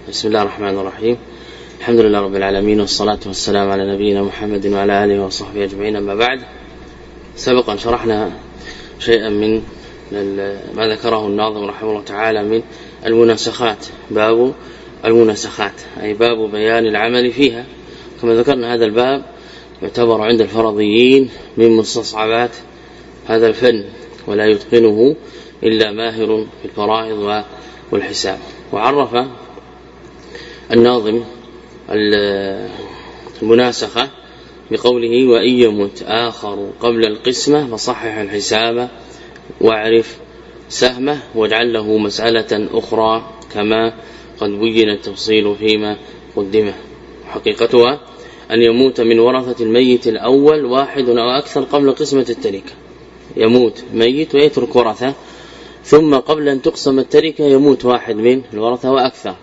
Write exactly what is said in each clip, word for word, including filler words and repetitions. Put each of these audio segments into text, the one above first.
بسم الله الرحمن الرحيم. الحمد لله رب العالمين، والصلاة والسلام على نبينا محمد وعلى آله وصحبه أجمعين. أما بعد، سبقا شرحنا شيئا من ما ذكره الناظم رحمه الله تعالى من المناسخات. باب المناسخات أي باب بيان العمل فيها. كما ذكرنا هذا الباب يعتبر عند الفرضيين من مستصعبات هذا الفن، ولا يتقنه إلا ماهر في الفرائض والحساب. وعرف الناظم المناسخة بقوله: وإن يمت آخر قبل القسمة فصحح الحساب واعرف سهمه واجعل له مسألة أخرى كما قد بين التفصيل فيما قدمه. حقيقتها أن يموت من ورثة الميت الأول واحد أو أكثر قبل قسمة التركة. يموت ميت ويترك ورثة، ثم قبل أن تقسم التركة يموت واحد من الورثة وأكثر.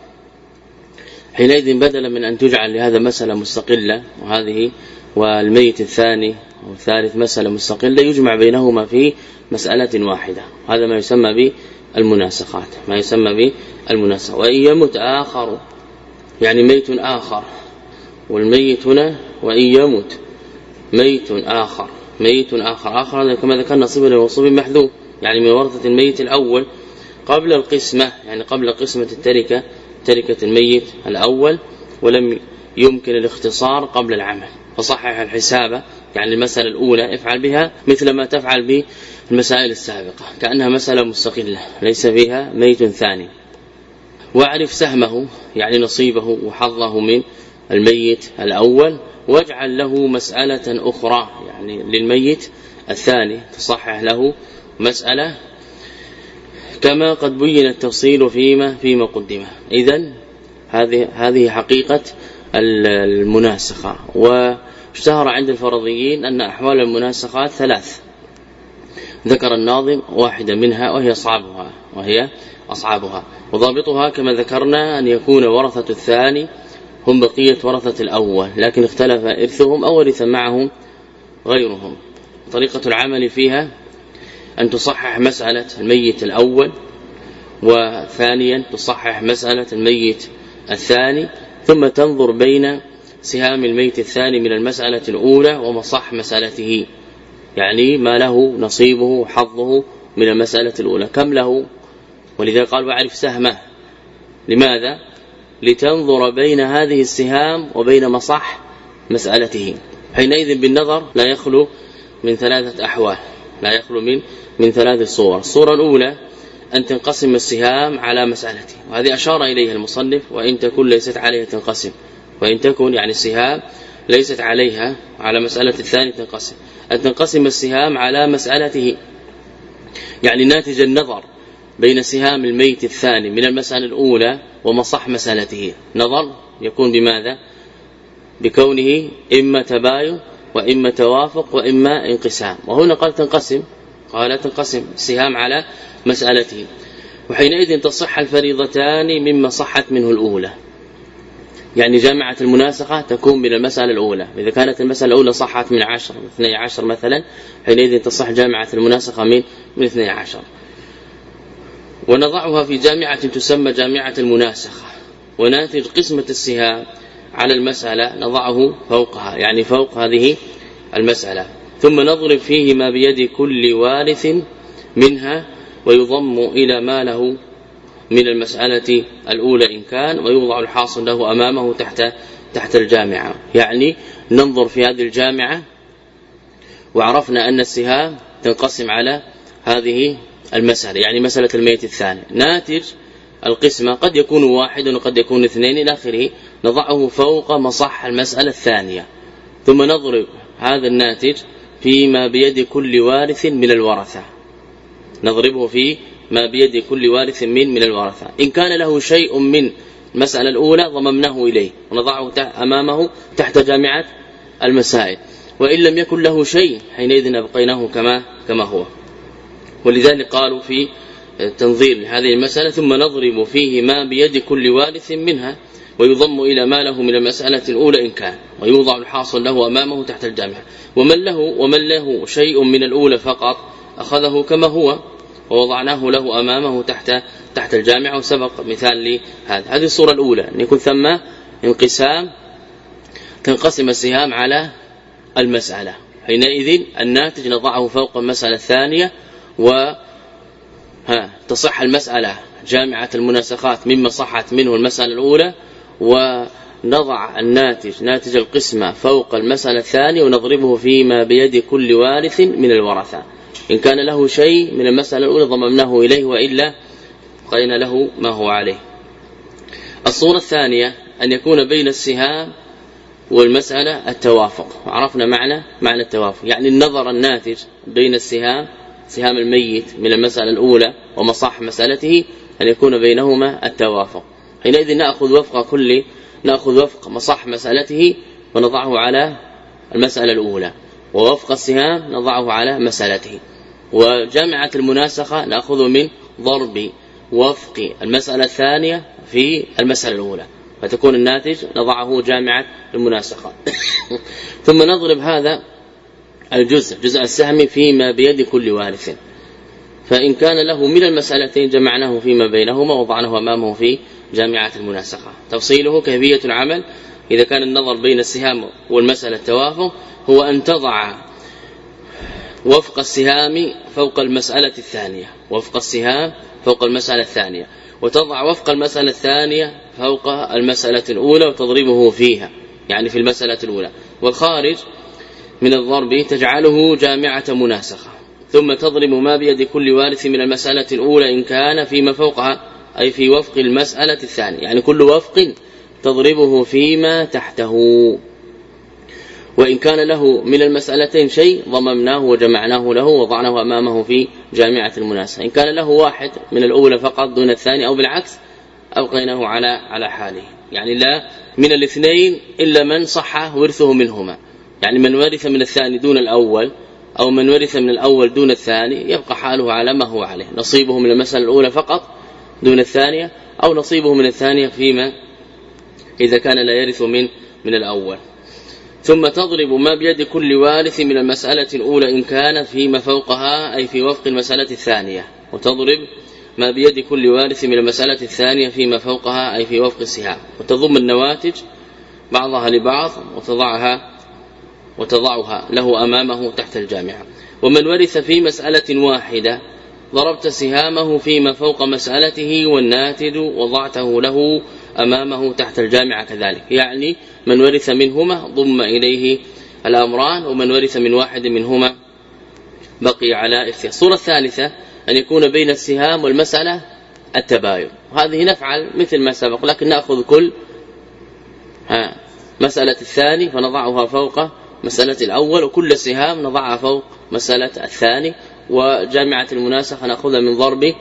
حينئذ بدلا من أن تجعل لهذا مسألة مستقلة وهذه والميت الثاني والثالث مسألة مستقلة، يجمع بينهما في مسألة واحدة. هذا ما يسمى بالمناسخات، ما يسمى بالمناسخة. وإن يمت آخر يعني ميت آخر، والميت هنا وإن يمت ميت آخر، ميت آخر آخر هذا كما ذكرنا صفة للموصوف محذوف، يعني من ورثة الميت الأول قبل القسمة، يعني قبل قسمة التركة تركة الميت الأول، ولم يمكن الاختصار قبل العمل. فصحح الحساب يعني المسألة الأولى افعل بها مثل ما تفعل بالمسائل السابقة، كأنها مسألة مستقلة ليس فيها ميت ثاني. واعرف سهمه يعني نصيبه وحظه من الميت الأول، واجعل له مسألة أخرى يعني للميت الثاني، تصحح له مسألة كما قد بين التفصيل فيما فيما قدمه. إذن هذه هذه حقيقة المناسخة. واشتهر عند الفرضيين أن أحوال المناسخات ثلاث، ذكر الناظم واحدة منها وهي أصعبها وهي أصعبها وضابطها كما ذكرنا أن يكون ورثة الثاني هم بقية ورثة الأول، لكن اختلف إرثهم أو ورث معهم غيرهم. طريقة العمل فيها أن تصحح مسألة الميت الأول، وثانيا تصحح مسألة الميت الثاني، ثم تنظر بين سهام الميت الثاني من المسألة الأولى ومصح مسألته، يعني ما له نصيبه وحظه من المسألة الأولى كم له. ولذا قال واعرف سهمه. لماذا؟ لتنظر بين هذه السهام وبين مصح مسألته. حينئذ بالنظر لا يخلو من ثلاثة أحوال، لا يخلو من من ثلاث صور. الصورة الأولى أن تنقسم السهام على مسألته، وهذه أشار إليها المصنف: وإن تكن ليست عليها تنقسم. وإن تكن يعني السهام ليست عليها على مسألة الثاني تنقسم. أن تنقسم السهام على مسألته يعني ناتج النظر بين سهام الميت الثاني من المسألة الأولى ومصح مسألته. نظر يكون بماذا؟ بكونه إما تباين وإما توافق وإما انقسام. وهنا قال تنقسم، قال تنقسم السهام على مسألته، وحينئذ تصح الفريضتان مما صحت منه الأولى. يعني جامعة المناسخة تكون من المسألة الأولى. إذا كانت المسألة الأولى صحت من عشر من اثني عشر مثلا، حينئذ تصح جامعة المناسخة من من اثني عشر. ونضعها في جامعة تسمى جامعة المناسخة، وناتج قسمة السهام على المسألة نضعه فوقها، يعني فوق هذه المسألة، ثم نضرب فيه ما بيد كل وارث منها ويضم إلى ما له من المسألة الأولى إن كان، ويوضع الحاصل له أمامه تحت تحت الجامعة. يعني ننظر في هذه الجامعة وعرفنا أن السهام تنقسم على هذه المسألة، يعني مسألة الميت الثاني. ناتج القسمة قد يكون واحد وقد يكون اثنين إلى آخره، نضعه فوق مصح المسألة الثانية، ثم نضرب هذا الناتج فيما بيد كل وارث من الورثة، نضربه في ما بيد كل وارث من من الورثة. إن كان له شيء من المسألة الأولى ضممناه إليه ونضعه أمامه تحت جامعة المسائل، وإن لم يكن له شيء حينئذ أبقيناه كما كما هو. ولذلك قالوا في تنظير هذه المسألة: ثم نضرب فيه ما بيد كل وارث منها ويضم إلى ما له من المسألة الأولى إن كان، ويوضع الحاصل له أمامه تحت الجامعة. ومن له ومن له شيء من الأولى فقط أخذه كما هو، ووضعناه له أمامه تحت تحت الجامعة، وسبق مثال لهذا. هذه الصورة الأولى، أن يكون ثم انقسام، تنقسم السهام على المسألة، حينئذ الناتج نضعه فوق المسألة الثانية، و تصح المسألة جامعة المناسخات مما صحت منه المسألة الأولى، ونضع الناتج ناتج القسمة فوق المسألة الثانية، ونضربه فيما بيد كل وارث من الورثة. إن كان له شيء من المسألة الأولى ضممناه إليه، وإلا بقينا له ما هو عليه. الصورة الثانية أن يكون بين السهام والمسألة التوافق. عرفنا معنى معنى التوافق، يعني النظر الناتج بين السهام، سهام الميت من المسألة الأولى ومصح مسألته، أن يكون بينهما التوافق. حينئذ نأخذ وفق كل نأخذ وفق مصح مسألته ونضعه على المسألة الأولى، ووفق السهام نضعه على مسألته. وجامعة المناسخة نأخذ من ضرب وفق المسألة الثانية في المسألة الأولى، فتكون الناتج نضعه جامعة المناسخة. ثم نضرب هذا الجزء جزء السهم فيما بيد كل وارث، فإن كان له من المسألتين جمعناه فيما بينهما وضعناه أمامه في جامعة المناسخة. تفصيله كيفية العمل إذا كان النظر بين السهام والمسألة التوافق هو أن تضع وفق السهام فوق المسألة الثانية، وفق السهام فوق المسألة الثانية، وتضع وفق المسألة الثانية فوق المسألة الأولى وتضربه فيها، يعني في المسألة الأولى. والخارج من الضرب تجعله جامعة مناسخة، ثم تضرب ما بيد كل وارث من المسألة الأولى إن كان فيما فوقها، أي في وفق المسألة الثانية، يعني كل وفق تضربه فيما تحته. وإن كان له من المسألتين شيء ضممناه وجمعناه له وضعناه أمامه في جامعة المناسخة. إن كان له واحد من الأولى فقط دون الثاني أو بالعكس أبقيناه على على حاله، يعني لا من الاثنين إلا من صح ورثه منهما، يعني من ورث من الثاني دون الأول أو من ورث من الأول دون الثاني يبقى حاله على ما هو عليه، نصيبه من المسألة الأولى فقط دون الثانية، أو نصيبه من الثانية فيما إذا كان لا يرث من من الأول. ثم تضرب ما بيد كل وارث من المسألة الأولى إن كان فيما فوقها، أي في وفق المسألة الثانية، وتضرب ما بيد كل وارث من المسألة الثانية فيما فوقها، أي في وفق السهام، وتضم النواتج بعضها لبعض وتضعها وتضعها له أمامه تحت الجامعة. ومن ورث في مسألة واحدة ضربت سهامه فيما فوق مسألته، والناتج وضعته له أمامه تحت الجامعة كذلك، يعني من ورث منهما ضم إليه الأمران، ومن ورث من واحد منهما بقي على اختيار. الصورة الثالثة أن يكون بين السهام والمسألة التباين، وهذه نفعل مثل ما سبق، لكن نأخذ كل ها مسألة الثاني فنضعها فوق مسألة الأول، وكل السهام نضعها فوق مسألة الثاني. وجامعة المناسخة نأخذها من ضرب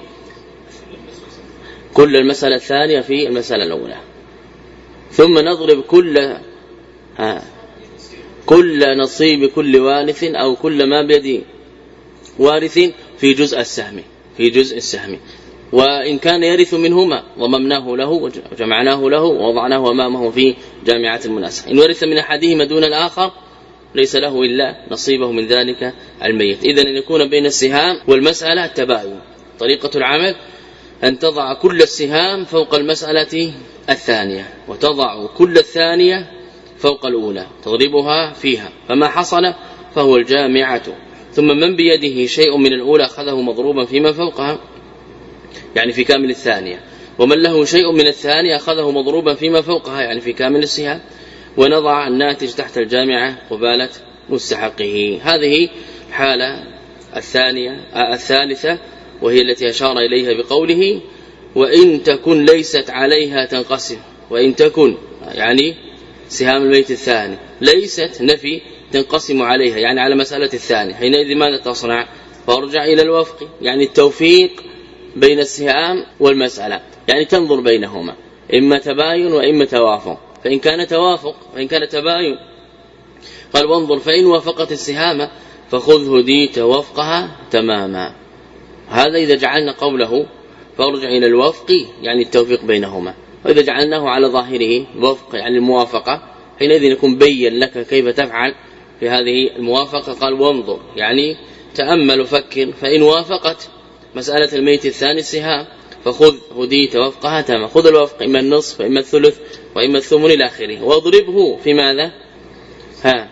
كل المسألة الثانية في المسألة الأولى. ثم نضرب كل ها كل نصيب كل وارث أو كل ما بيد وارث في جزء السهم في جزء السهم، وإن كان يرث منهما ضممناه له وجمعناه له ووضعناه أمامه في جامعة المناسخة. إن ورث من أحدهما دون الآخر ليس له إلا نصيبه من ذلك الميت. إذن أن يكون بين السهام والمسألة التباين. طريقة العمل أن تضع كل السهام فوق المسألة الثانية، وتضع كل الثانية فوق الأولى تضربها فيها، فما حصل فهو الجامعة. ثم من بيده شيء من الأولى أخذه مضروبا فيما فوقها، يعني في كامل الثانية، ومن له شيء من الثانية أخذه مضروبا فيما فوقها، يعني في كامل السهام، ونضع الناتج تحت الجامعة قبالة مستحقه. هذه الحالة الثانية الثالثة، وهي التي أشار إليها بقوله وإن تكن ليست عليها تنقسم. وإن تكن يعني سهام الميت الثاني ليست نفي تنقسم عليها، يعني على مسألة الثاني، حينئذ ماذا تصنع؟ فارجع إلى الوفق، يعني التوفيق بين السهام والمسألة، يعني تنظر بينهما إما تباين وإما توافق. فإن كان توافق فإن كان تباين قال وانظر فإن وافقت السهام فخذ هديت وفقها تماما. هذا إذا جعلنا قوله فارجع إلى الوفق يعني التوفيق بينهما، وإذا جعلناه على ظاهره وفق يعني الموافقة، حينئذ يكون بين لك كيف تفعل في هذه الموافقة. قال وانظر يعني تأمل وفكر، فإن وافقت مسألة الميت الثاني السهام، فخذ هديت وفقها تمام، خذ الوفق إما النصف وإما الثلث وإما الثمن إلى آخره، واضربه في ماذا؟ ها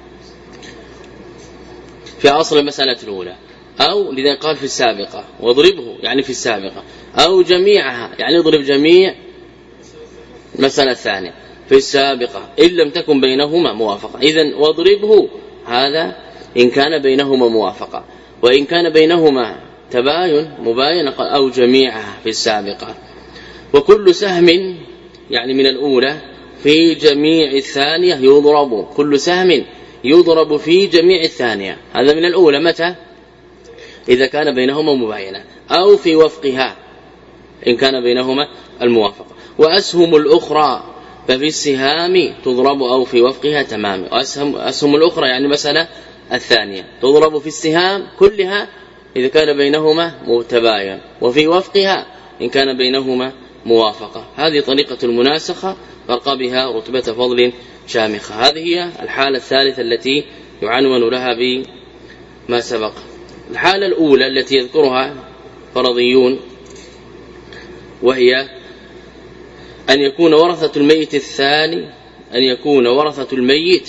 في أصل المسألة الأولى، أو لذا قال في السابقة واضربه يعني في السابقة، أو جميعها يعني اضرب جميع المسألة الثانية في السابقة إن لم تكن بينهما موافقة. إذن واضربه هذا إن كان بينهما موافقة، وإن كان بينهما تباين مباين أو جميعها في السابقة. وكل سهم يعني من الأولى في جميع الثانية يضرب، كل سهم يضرب في جميع الثانية، هذا من الأولى متى؟ إذا كان بينهما مباينة، أو في وفقها إن كان بينهما الموافقة. وأسهم الأخرى ففي السهام تضرب أو في وفقها تمام. وأسهم أسهم الأخرى يعني مسألة الثانية تضرب في السهام كلها إذا كان بينهما متباين، وفي وفقها إن كان بينهما موافقة. هذه طريقة المناسخة فرق بها رتبة فضل شامخة. هذه هي الحالة الثالثة التي يعنون لها بما سبق. الحالة الأولى التي يذكرها فرضيون وهي أن يكون ورثة الميت الثاني أن يكون ورثة الميت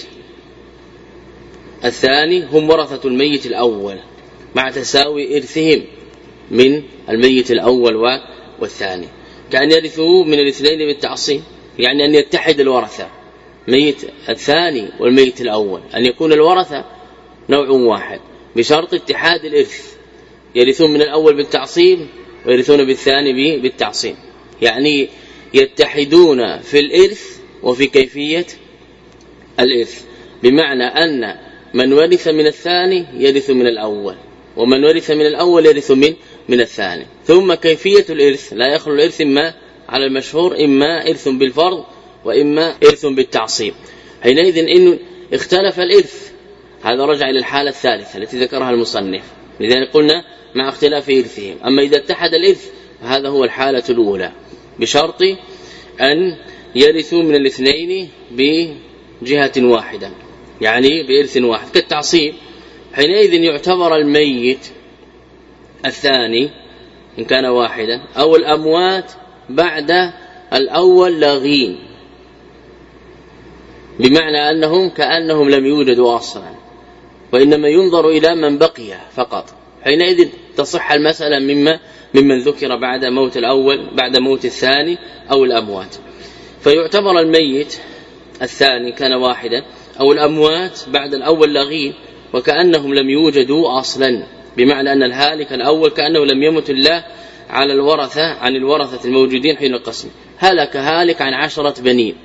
الثاني هم ورثة الميت الأول مع تساوي إرثهم من الميت الأول والثاني، كأن يرثوا من الاثنين بالتعصيب، يعني أن يتحد الورثة ميت الثاني والميت الأول، أن يكون الورثة نوع واحد بشرط اتحاد الإرث، يرثون من الأول بالتعصيب ويرثون بالثاني بالتعصيب، يعني يتحدون في الإرث وفي كيفية الإرث، بمعنى أن من ورث من الثاني يرث من الأول، ومن ورث من الأول يرث من من الثاني. ثم كيفية الإرث لا يخلو الإرث إما على المشهور إما إرث بالفرض وإما إرث بالتعصيب. حينئذ إن اختلف الإرث هذا رجع إلى الحالة الثالثة التي ذكرها المصنف، لذلك قلنا مع اختلاف إرثهم. أما إذا اتحد الإرث هذا هو الحالة الأولى بشرط أن يرثوا من الاثنين بجهة واحدة، يعني بإرث واحد كالتعصيب. حينئذ يعتبر الميت الثاني إن كان واحدا أو الأموات بعد الأول لاغين، بمعنى أنهم كأنهم لم يوجدوا أصلا، وإنما ينظر إلى من بقي فقط. حينئذ تصح المسألة مما ممن ذكر بعد موت الأول بعد موت الثاني أو الأموات. فيعتبر الميت الثاني كان واحدا أو الأموات بعد الأول لاغين وكأنهم لم يوجدوا أصلا، بمعنى أن الهالك الأول كأنه لم يمت الله على الورثة عن الورثة الموجودين حين القسم. هلك هالك عن عشرة بنين،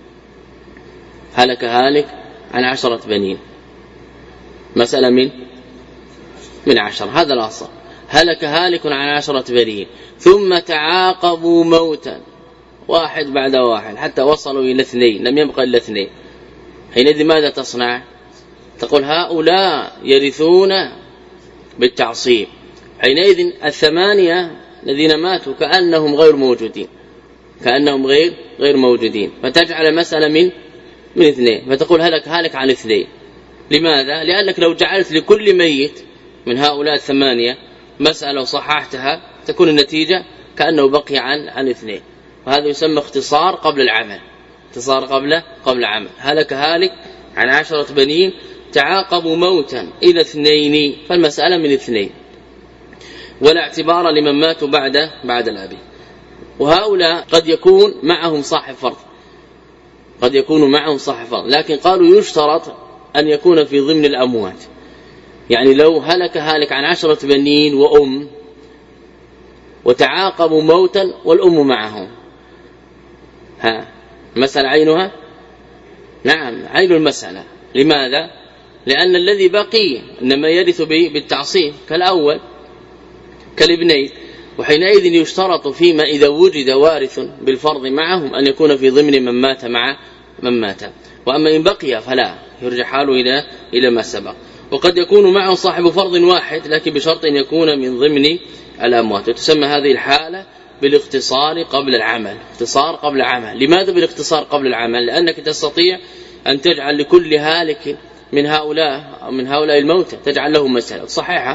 هلك هالك عن عشرة بنين، مسألة من من عشر، هذا الأصل. هلك هالك عن عشرة بنين ثم تعاقبوا موتا واحد بعد واحد حتى وصلوا إلى اثنين، لم يبقى إلا اثنين. حينئذ ماذا تصنع؟ تقول هؤلاء يرثون بالتعصيب. حينئذ الثمانية الذين ماتوا كأنهم غير موجودين، كأنهم غير غير موجودين، فتجعل مسألة من من اثنين، فتقول هلك هالك عن اثنين. لماذا؟ لأنك لو جعلت لكل ميت من هؤلاء الثمانية مسألة وصححتها تكون النتيجة كأنه بقي عن عن اثنين، وهذا يسمى اختصار قبل العمل، اختصار قبل قبل عمل. هلك هالك عن عشرة بنين تعاقبوا موتا إلى اثنين، فالمسألة من اثنين، ولا اعتبار لمن ماتوا بعد بعد الأب. وهؤلاء قد يكون معهم صاحب فرض، قد يكون معهم صاحب فرض، لكن قالوا يشترط أن يكون في ضمن الأموات. يعني لو هلك هالك عن عشرة بنين وأم وتعاقبوا موتا والأم معهم، ها مسألة عينها؟ نعم عين المسألة. لماذا؟ لأن الذي بقي إنما يرث بالتعصيب كالأول كالابنين، وحينئذ يشترط فيما إذا وجد وارث بالفرض معهم أن يكون في ضمن من مات مع من مات. وأما إن بقي فلا يرجع حاله إلى إلى ما سبق. وقد يكون معه صاحب فرض واحد لكن بشرط أن يكون من ضمن الأموات، وتسمى هذه الحالة بالاختصار قبل العمل، اختصار قبل العمل. لماذا بالاختصار قبل العمل؟ لأنك تستطيع أن تجعل لكل هالك من هؤلاء أو من هؤلاء الموتى تجعل لهم مسألة صحيحة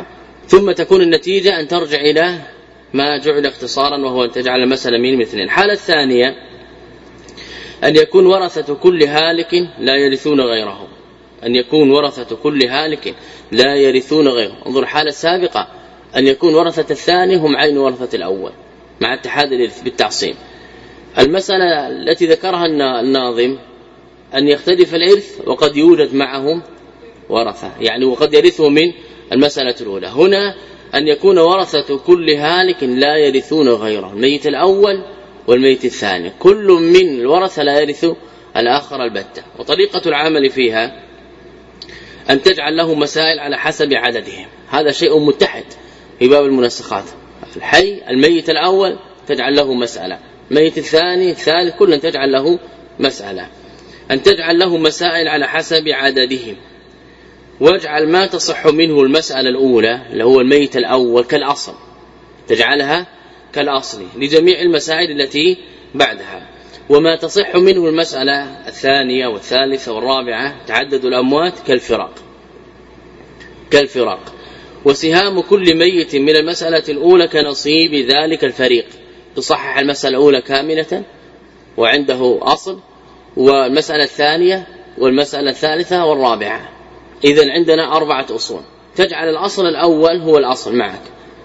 ثم تكون النتيجة أن ترجع إلى ما جعل اختصارا وهو أن تجعل المسألة من مثلين. الحالة الثانية أن يكون ورثة كل هالك لا يرثون غيره، أن يكون ورثة كل هالك لا يرثون غيره. انظر الحالة السابقة أن يكون ورثة الثاني هم عين ورثة الأول مع اتحاد الإرث بالتعصيب. المسألة التي ذكرها الناظم أن يختلف الإرث وقد يوجد معهم ورثة، يعني وقد يرثه من المسألة الأولى. هنا أن يكون ورثة كل هالك لا يرثون غيره، الميت الأول والميت الثاني، كل من الورثة لا يرث الآخر البتة. وطريقة العمل فيها أن تجعل له مسائل على حسب عددهم، هذا شيء متحد في باب المناسخات. الحي الميت الأول تجعل له مسألة، الميت الثاني الثالث كلا تجعل له مسألة. أن تجعل له مسائل على حسب عددهم، واجعل ما تصح منه المسألة الأولى اللي هو الميت الأول كالأصل، تجعلها كالأصل لجميع المسائل التي بعدها. وما تصح منه المسألة الثانية والثالثة والرابعة تعدد الأموات كالفراق كالفراق وسهام كل ميت من المسألة الأولى كنصيب ذلك الفريق. تصحح المسألة الأولى كاملة وعنده أصل، والمسألة الثانية والمسألة الثالثة والرابعة. إذن عندنا أربعة أصول، تجعل الأصل الأول هو الأصل معك،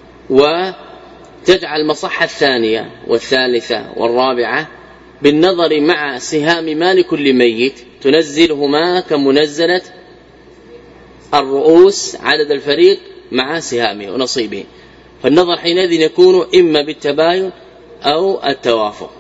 وتجعل مصح الثانية والثالثة والرابعة بالنظر مع سهام مال كل ميت، تنزلهما كمنزلة الرؤوس عدد الفريق مع سهامه ونصيبه. فالنظر حينئذ يكون إما بالتباين أو التوافق.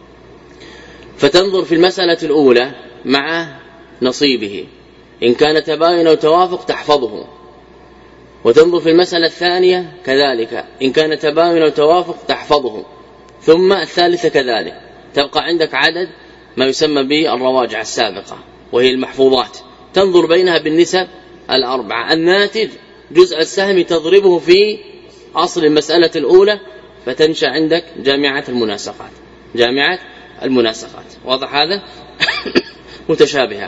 فتنظر في المسألة الأولى مع نصيبه، إن كان تباين أو توافق تحفظه، وتنظر في المسألة الثانية كذلك إن كان تباين أو توافق تحفظه، ثم الثالثة كذلك. تبقى عندك عدد ما يسمى بالرواجع السابقة وهي المحفوظات، تنظر بينها بالنسب الأربعة. الناتج جزء السهم تضربه في أصل المسألة الأولى فتنشأ عندك جامعة المناسخات جامعة المناسخات واضح هذا؟ متشابهة.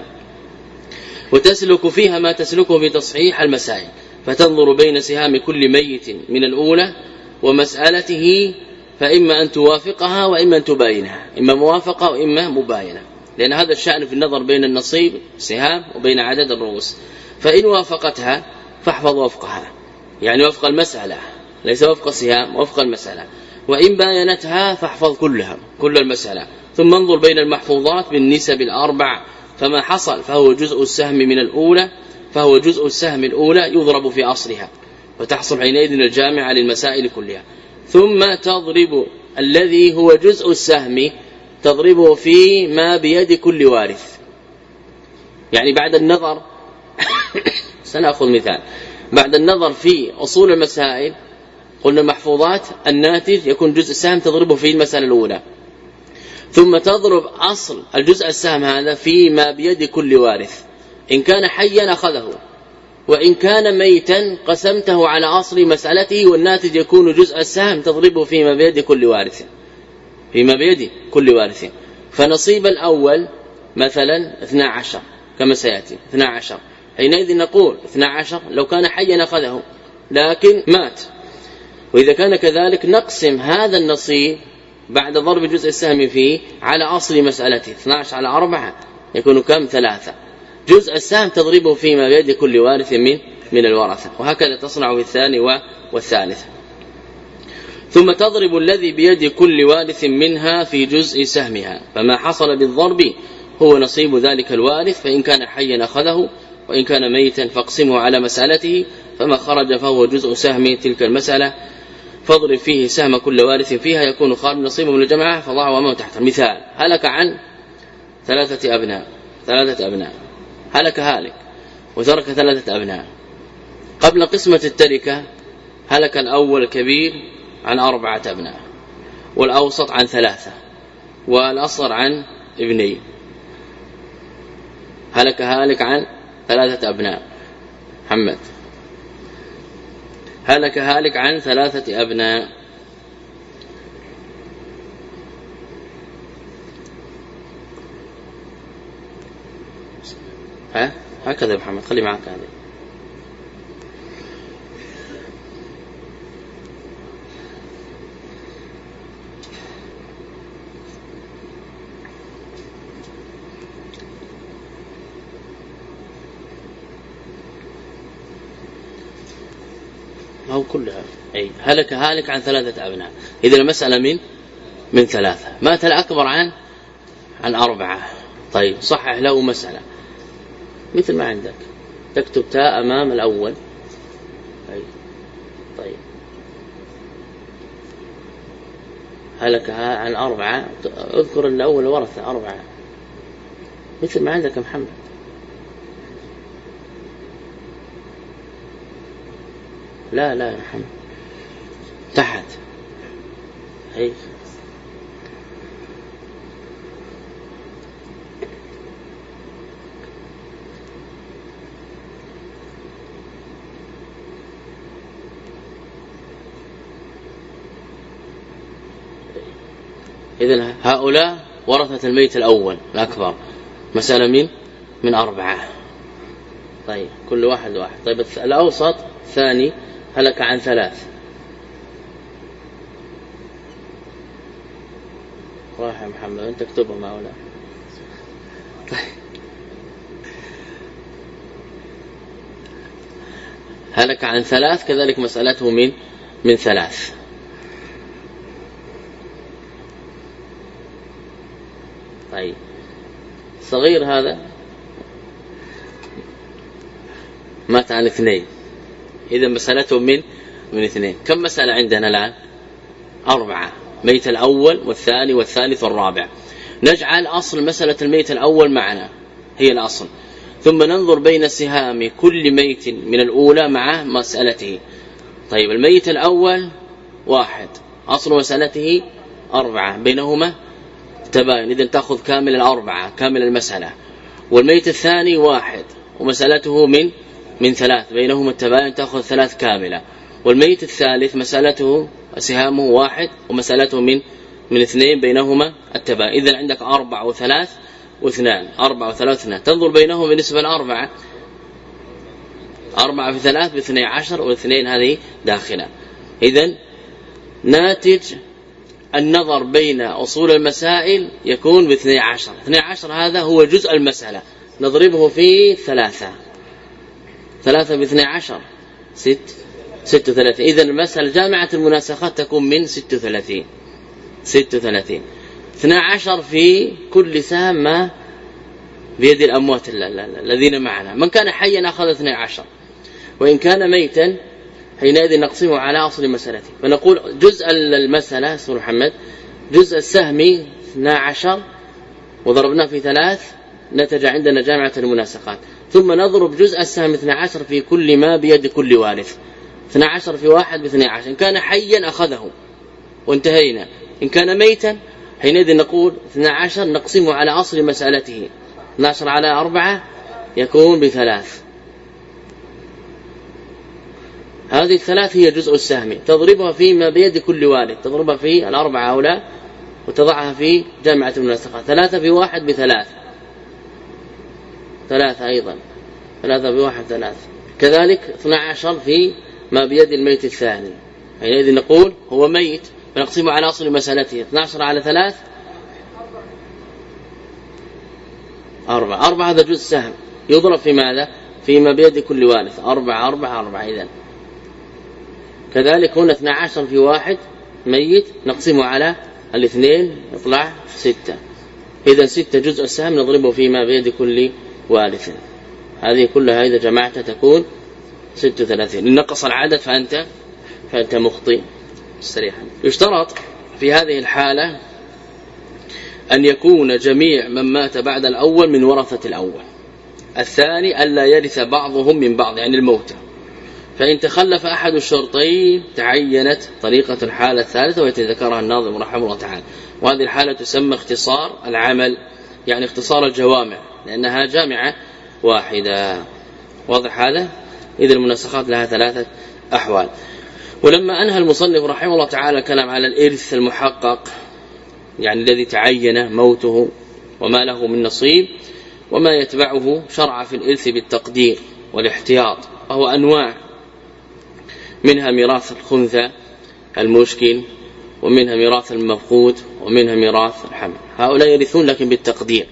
وتسلك فيها ما تسلكه في تصحيح المسائل، فتنظر بين سهام كل ميت من الأولى ومسألته، فإما أن توافقها وإما أن تباينها، إما موافقة وإما مباينة، لأن هذا الشأن في النظر بين النصيب سهام وبين عدد الرؤوس. فإن وافقتها فاحفظ وفقها، يعني وفق المسألة ليس وفق السهام، وفق المسألة. وإن باينتها فاحفظ كلها كل المسألة. ثم انظر بين المحفوظات بالنسب الأربع، فما حصل فهو جزء السهم من الأولى فهو جزء السهم الأولى يضرب في أصلها، وتحصل حينئذ الجامعة للمسائل كلها. ثم تضرب الذي هو جزء السهم تضربه في ما بيد كل وارث، يعني بعد النظر سنأخذ مثال، بعد النظر في أصول المسائل قلنا المحفوظات الناتج يكون جزء السهم تضربه في المسألة الأولى، ثم تضرب أصل الجزء السهم هذا في ما بيد كل وارث، إن كان حيا أخذه، وإن كان ميتا قسمته على أصل مسألته، والناتج يكون جزء السهم تضربه فيما بيد كل وارث فيما بيد كل وارث. فنصيب الأول مثلا اثنا عشر كما سيأتي اثنا عشر، حينئذ نقول اثنا عشر لو كان حيا أخذه لكن مات. وإذا كان كذلك نقسم هذا النصيب بعد ضرب جزء السهم فيه على أصل مسألته، اثنا عشر على أربعة يكون كم؟ ثلاثة. جزء السهم تضربه فيما بيد كل وارث من من الورثة، وهكذا تصنع في الثاني والثالث. ثم تضرب الذي بيد كل وارث منها في جزء سهمها، فما حصل بالضرب هو نصيب ذلك الوارث، فإن كان حيا أخذه وإن كان ميتا فاقسمه على مسألته، فما خرج فهو جزء سهم تلك المسألة، فاضرب فيه سهم كل وارث فيها يكون خارج نصيبه من الجماعة فضعه أمامه تحت. مثال: هلك عن ثلاثة أبناء ثلاثة أبناء هلك هالك وترك ثلاثة أبناء. قبل قسمة التركة هلك الأول الكبير عن أربعة أبناء، والأوسط عن ثلاثة، والأصغر عن ابنين. هلك هالك عن ثلاثة أبناء. محمد: هلك هالك عن ثلاثة أبناء. ها هكذا يا محمد، خلي معك هذا. أو كلها. أي هلك هالك عن ثلاثة أبناء، إذا المسألة من من ثلاثة. مات الأكبر عن عن أربعة. طيب صحح له مسألة مثل ما عندك، تكتب تاء أمام الأول. أي طيب هلك عن أربعة، اذكر الأول ورثة أربعة مثل ما عندك يا محمد. لا لا يا محمد تحت. أي إذن هؤلاء ورثة الميت الأول الأكبر، مسألة من من أربعة. طيب كل واحد واحد. طيب الأوسط ثاني هلك عن ثلاث. راح يا محمد أنت اكتبهم هؤلاء. طيب هلك عن ثلاث كذلك مسألته من من ثلاث. طيب صغير هذا مات عن اثنين، إذا مسألته من من اثنين. كم مسألة عندنا الآن؟ أربعة. ميت الأول والثاني والثالث والرابع. نجعل أصل مسألة الميت الأول معنا هي الأصل، ثم ننظر بين سهام كل ميت من الأولى مع مسألته. طيب الميت الأول واحد، أصل مسألته أربعة، بينهما تباين، إذن تأخذ كامل الأربعة كامل المسألة. والميت الثاني واحد ومسألته من من ثلاث، بينهما التباين، تأخذ ثلاث كاملة. والميت الثالث مسألته سهامه واحد ومسألته من من اثنين، بينهما التباين. إذن عندك أربع وثلاث واثنان، أربع وثلاث واثنان، تنظر بينهم بالنسبة لأربعة، أربعة في ثلاث باثنين عشر، واثنين هذه داخلة. إذن ناتج النظر بين أصول المسائل يكون باثنين عشر. اثنين عشر هذا هو جزء المسألة، نضربه في ثلاثة، ثلاثة باثنين عشر ست ست وثلاثين. إذن المسألة جامعة المناسخات تكون من ست وثلاثين ست وثلاثين. اثنين عشر في كل سهم ما بيد الأموات الذين معنا. من كان حيا أخذ اثنين عشر، وإن كان ميتا حينئذ نقسمه على أصل مسألته. فنقول جزء المسألة اسمه محمد، جزء السهم اثنين عشر وضربناه في ثلاث، نتج عندنا جامعة المناسخات. ثم نضرب جزء السهم اثنين عشر في كل ما بيد كل وارث. اثنين عشر في واحد باثنين عشر، إن كان حيا أخذه وانتهينا. إن كان ميتا حينئذ نقول اثنين عشر نقسمه على أصل مسألته، اثنين عشر على أربعة يكون بثلاث. هذه الثلاث هي جزء السهم، تضربها فيما بيد كل والد، تضربها في الأربعة هؤلاء وتضعها في جامعة المناسخات. ثلاثة في واحد بثلاث، ثلاثة أيضا، ثلاثة في واحد ثلاث. كذلك اثنين عشر في ما بيد الميت الثاني، حينئذ نقول هو ميت فنقسمه على أصل مسألته. اثنين عشر على ثلاث أربعة، أربعة هذا جزء سهم يضرب في ماذا؟ فيما بيد كل وارث، أربعة أربعة أربعة. إذن كذلك هنا اثنين عشر في واحد ميت نقسمه على الاثنين يطلع ستة. إذا ستة جزء السهم نضربه فيما بيد كل وارث. هذه كلها إذا جمعتها تكون ستة وثلاثين. إن نقص العدد فأنت فأنت مخطئ صريحا. يشترط في هذه الحالة أن يكون جميع من مات بعد الأول من ورثة الأول. الثاني ألا يرث بعضهم من بعض، يعني الموتى. فإن تخلف أحد الشرطين تعينت طريقة الحالة الثالثة ويتذكرها الناظم رحمه الله تعالى. وهذه الحالة تسمى اختصار العمل، يعني اختصار الجوامع، لأنها جامعة واحدة. واضح هذا؟ إذا المناسخات لها ثلاثة أحوال. ولما أنهى المصنف رحمه الله تعالى الكلام على الإرث المحقق، يعني الذي تعين موته وما له من نصيب وما يتبعه، شرع في الإرث بالتقدير والاحتياط، وهو أنواع، منها ميراث الخنثى المشكل، ومنها ميراث المفقود، ومنها ميراث الحمل. هؤلاء يرثون لكن بالتقدير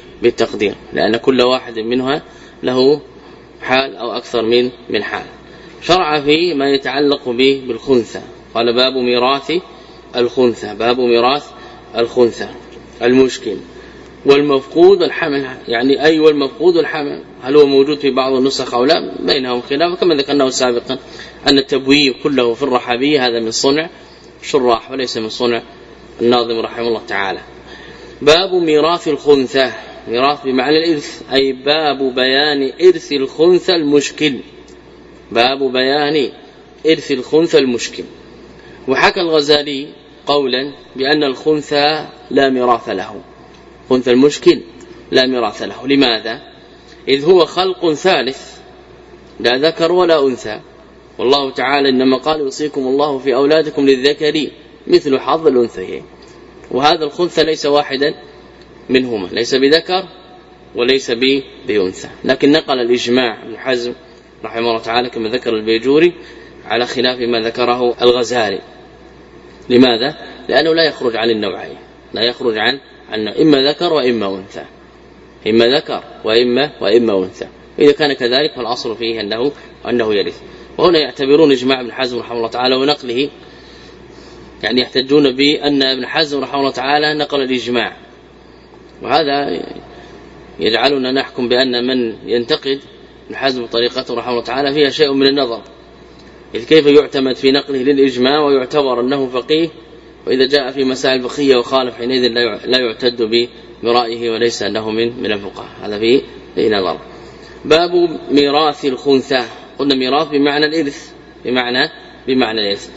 بالتقدير لأن كل واحد منها له حال أو أكثر من من حال. شرع في ما يتعلق به بالخنثى. قال باب ميراث الخنثى، باب ميراث الخنثى المشكل والمفقود والحمل، يعني أي والمفقود والحمل، هل هو موجود في بعض النسخ أو لا؟ بينهم خلاف، كما ذكرناه سابقا أن التبويب كله في الرحابية هذا من صنع شراح وليس من صنع الناظم رحمه الله تعالى. باب ميراث الخنثى، ميراث بمعنى الإرث، أي باب بيان إرث الخنثى المشكل، باب بيان إرث الخنثى المشكل. وحكى الغزالي قولا بأن الخنثى لا ميراث له، خنثى المشكل لا ميراث له. لماذا؟ إذ هو خلق ثالث لا ذكر ولا أنثى، والله تعالى إنما قال يوصيكم الله في أولادكم للذكر مثل حظ الأنثيين، وهذا الخنثى ليس واحدا منهما، ليس بذكر وليس بأنثى، لكن نقل الإجماع ابن حزم رحمه الله تعالى كما ذكر البيجوري على خلاف ما ذكره الغزالي. لماذا؟ لأنه لا يخرج عن النوعين، لا يخرج عن عن إما ذكر وإما أنثى، إما ذكر وإما وإما أنثى. إذا كان كذلك فالأصل فيه أنه أنه يرث. وهنا يعتبرون إجماع ابن حزم رحمه الله تعالى ونقله، يعني يحتجون بأن ابن حزم رحمه الله تعالى نقل الإجماع، وهذا يجعلنا نحكم بأن من ينتقد ابن حزم طريقته رحمه الله تعالى فيها شيء من النظر، إذ كيف يعتمد في نقله للإجماع ويعتبر أنه فقيه، وإذا جاء في مسائل فقهية وخالف حينئذ لا يعتد برأيه وليس أنه من من الفقهاء، هذا فيه نظر. باب ميراث الخنثى، قلنا ميراث بمعنى الإرث، بمعنى بمعنى الإرث.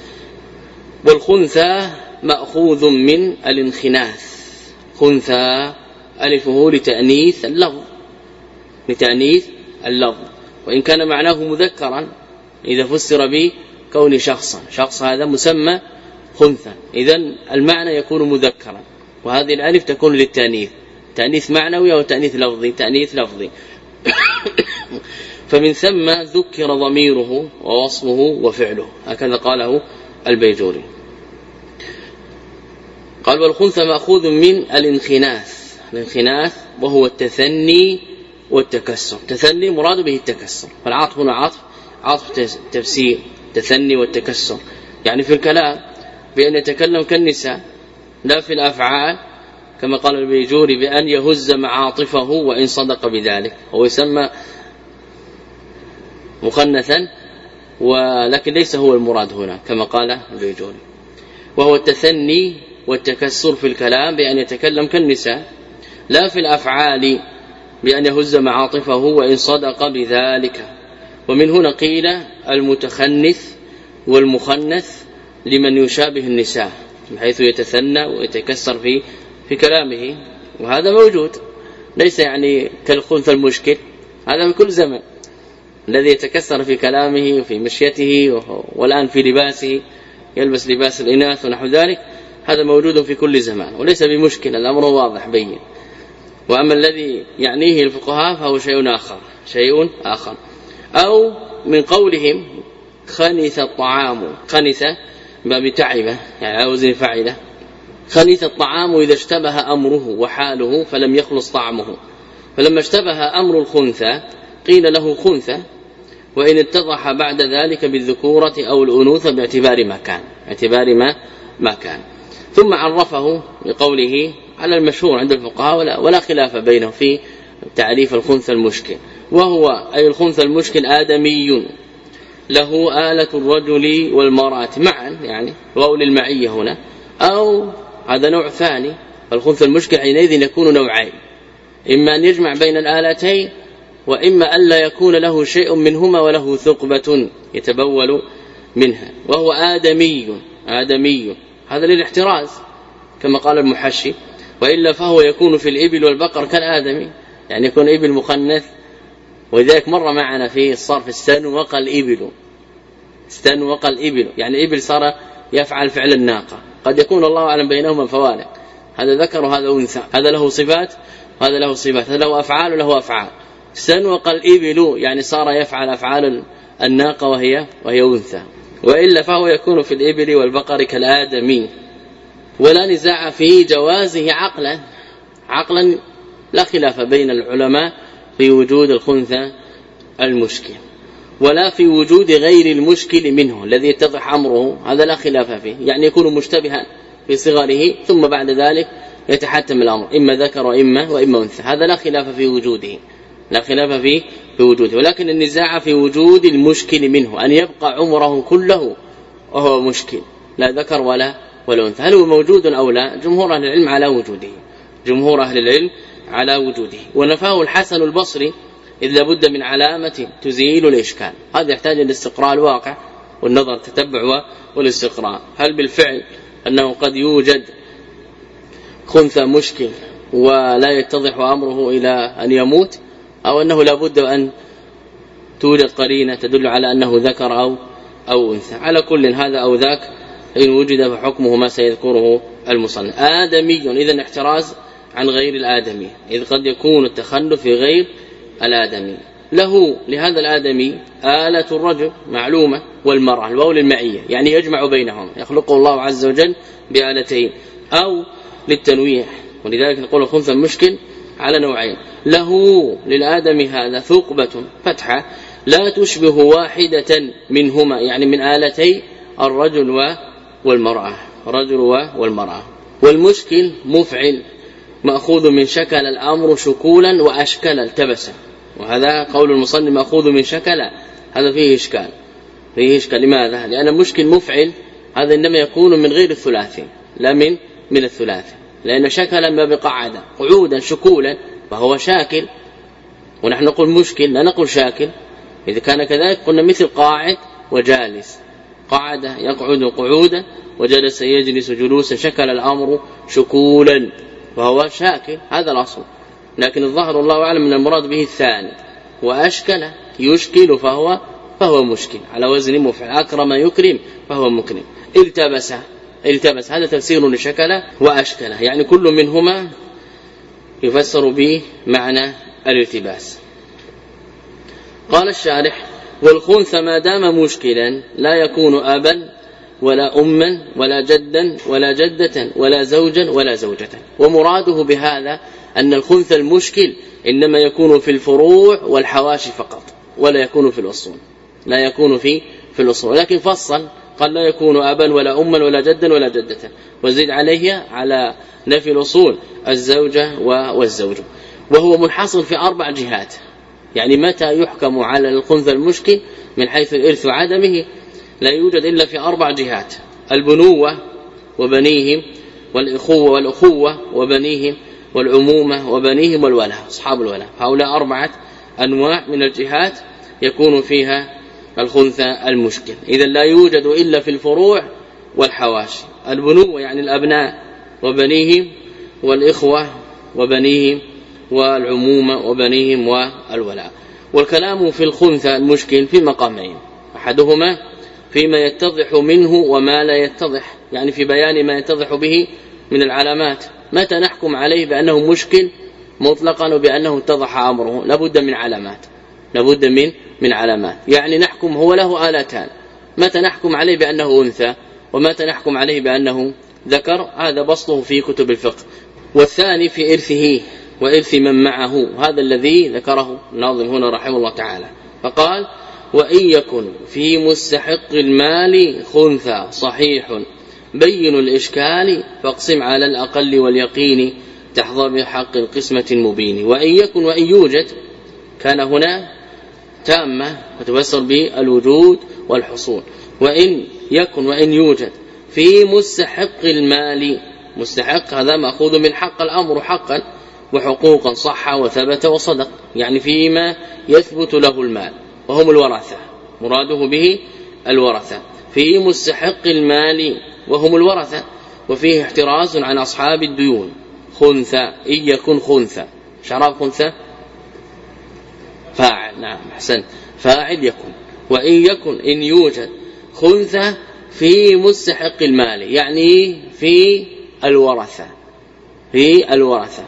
والخنثى مأخوذ من الانخناث، خنثى ألفه لتأنيث اللفظ، لتأنيث اللفظ، وإن كان معناه مذكرا إذا فسر به كون شخصا، شخص هذا مسمى خنثى، إذن المعنى يكون مذكرا، وهذه الألف تكون للتأنيث، تأنيث معنوي أو تأنيث لفظي، تأنيث لفظي. فمن ثم ذكر ضميره ووصفه وفعله، هكذا قاله البيجوري. قال والخنثى مأخوذ من الانخناث، الانخناث وهو التثني والتكسر، تثني مراد به التكسر، فالعاطف هنا عاطف عاطف تفسير، تثني والتكسر، يعني في الكلام بأن يتكلم كالنساء، لا في الأفعال كما قال البيجوري بأن يهز معاطفه وإن صدق بذلك، هو يسمى مخنثا ولكن ليس هو المراد هنا كما قال البيجوري. وهو التثني والتكسر في الكلام بأن يتكلم كالنساء، لا في الأفعال بأن يهز معاطفه وإن صدق بذلك. ومن هنا قيل المتخنث والمخنث لمن يشابه النساء بحيث يتثنى ويتكسر في في كلامه، وهذا موجود، ليس يعني كالخنثى المشكل، هذا في كل زمن الذي يتكسر في كلامه وفي مشيته والآن في لباسه يلبس لباس الإناث ونحو ذلك، هذا موجود في كل زمان وليس بمشكل، الأمر واضح بين. وأما الذي يعنيه الفقهاء فهو شيء آخر، شيء آخر. أو من قولهم خنث الطعام، خنث باب تعبه يعني على وزن فعله، خنث الطعام إذا اشتبه أمره وحاله فلم يخلص طعمه، فلما اشتبه أمر الخنثى قيل له خنثى، وإن اتضح بعد ذلك بالذكورة أو الأنوثة باعتبار ما كان، اعتبار ما ما كان. ثم عرفه بقوله على المشهور عند الفقهاء ولا, ولا خلاف بينه في تعريف الخنثى المشكل، وهو أي الخنثى المشكل آدمي له آلة الرجل والمرأة معا، يعني واو للمعية هنا، أو هذا نوع ثاني. الخنثى المشكل حينئذ يكون نوعين، إما أن يجمع بين الآلتين، وإما أن لا يكون له شيء منهما وله ثقبة يتبول منها، وهو آدمي، آدمي هذا للاحتراز كما قال المحشي، وإلا فهو يكون في الإبل والبقر كالآدمي، يعني يكون إبل مخنث. ولذلك مر معنا في الصرف استنوق الإبل، استنوق الإبل يعني إبل صار يفعل فعل الناقة، قد يكون الله أعلم بينهما فوارق، هذا ذكر وهذا أنثى، هذا له صفات وهذا له صفات، هذا له أفعال وله أفعال. استنوق الإبل يعني صار يفعل أفعال الناقة وهي وهي أنثى، وإلا فهو يكون في الإبل والبقر كالآدمي. ولا نزاع في جوازه عقلا، عقلا لا خلاف بين العلماء في وجود الخنثى المشكل. ولا في وجود غير المشكل منه الذي يتضح أمره، هذا لا خلاف فيه، يعني يكون مشتبها في صغره ثم بعد ذلك يتحتم الأمر إما ذكر وإما وإما أنثى، هذا لا خلاف في وجوده، لا خلاف فيه في وجوده، ولكن النزاع في وجود المشكل منه، أن يبقى عمره كله وهو مشكل لا ذكر ولا ولا أنثى، هل هو موجود أو لا؟ جمهور أهل العلم على وجوده، جمهور أهل العلم على وجوده. ونفاه الحسن البصري إذ لابد من علامة تزيل الإشكال، هذا يحتاج إلى استقراء الواقع والنظر التتبع والاستقراء، هل بالفعل أنه قد يوجد خنثى مشكل ولا يتضح أمره إلى أن يموت، أو أنه لابد أن توجد قرينة تدل على أنه ذكر أو أو أنثى. على كل هذا أو ذاك إن وجد فحكمه ما سيذكره المصنف. آدمي إذن احتراز عن غير الآدمي، إذ قد يكون التخلف في غير الآدمي. له لهذا الآدمي آلة الرجل معلومة والمرأة الواو للمعية، يعني يجمع بينهم، يخلقه الله عز وجل بآلتين، أو للتنويع، ولذلك نقول الخنثى المشكل على نوعين. له للآدمي هذا ثقبة فتحة لا تشبه واحدة منهما، يعني من آلتي الرجل والمرأة، الرجل والمرأة. والمشكل مفعل مأخوذ من شكل الأمر شكولا وأشكل التبسا، وهذا قول المصنف مأخوذ من شكل، هذا فيه إشكال، فيه إشكال. لماذا؟ لأن المشكل مفعل هذا إنما يكون من غير الثلاثي لا من من الثلاثي، لأن شكلا ما بقعدا قعودا شكولا فهو شاكل، ونحن نقول مشكل لا نقول شاكل. إذا كان كذلك قلنا مثل قاعد وجالس، قعد يقعد قعودا وجلس يجلس جلوسا، شكل الأمر شكولا فهو شاكل، هذا الأصل. لكن الظاهر الله أعلم من المراد به الثاني، وأشكل يشكل فهو فهو مشكل على وزن مفعل، أكرم يكرم فهو مكرم. التبس التبس هذا تفسير لشكل وأشكل، يعني كل منهما يفسر به معنى الالتباس. قال الشارح: والخنثى ما دام مشكلا لا يكون أبا ولا أما ولا جدا ولا جدة ولا زوجا ولا زوجة. ومراده بهذا أن الخنثى المشكل إنما يكون في الفروع والحواشي فقط، ولا يكون في الأصول، لا يكون في في الأصول، لكن فصل قال لا يكون أبا ولا أما ولا جدا ولا جدة، وزيد عليه على نفي الأصول الزوجة والزوج. وهو منحصر في أربع جهات، يعني متى يحكم على الخنثى المشكل من حيث الإرث وعدمه لا يوجد إلا في أربع جهات: البنوة وبنيهم، والإخوة والأخوة وبنيهم، والعمومة وبنيهم، والولاء أصحاب الولاء. هؤلاء أربعة أنواع من الجهات يكون فيها الخنثى المشكل. إذا لا يوجد إلا في الفروع والحواشي: البنوة يعني الأبناء وبنيهم، والإخوة وبنيهم، والعمومة وبنيهم، والولاء. والكلام في الخنثى المشكل في مقامين: أحدهما فيما يتضح منه وما لا يتضح، يعني في بيان ما يتضح به من العلامات. متى نحكم عليه بأنه مشكل مطلقا وبأنه اتضح أمره؟ لابد من علامات، لابد من من علامات، يعني نحكم هو له آلتان، متى نحكم عليه بأنه أنثى ومتى نحكم عليه بأنه ذكر، هذا بسطه في كتب الفقه. والثاني في إرثه وإرث من معه، هذا الذي ذكره الناظم هنا رحمه الله تعالى، فقال: وإن يكن في مستحق المال خنثى صحيح بين الإشكال فاقسم على الأقل واليقين تحظى بحق القسمة المبين. وإن يكن وإن يوجد كان هنا تامة وتفسر بالوجود والحصول. وإن يكن وإن يوجد في مستحق المال، مستحق هذا مأخوذ من حق الأمر حقا وحقوقا صح وثبت وصدق، يعني فيما يثبت له المال وهم الورثة، مراده به الورثة. في مستحق المال وهم الورثة، وفيه احتراز عن أصحاب الديون. خنثى إن يكن خنثى، شراب خنثى فاعل، نعم أحسن، فاعل يكن. وإن يكن إن يوجد خنثى في مستحق المال، يعني في الورثة، في الورثة.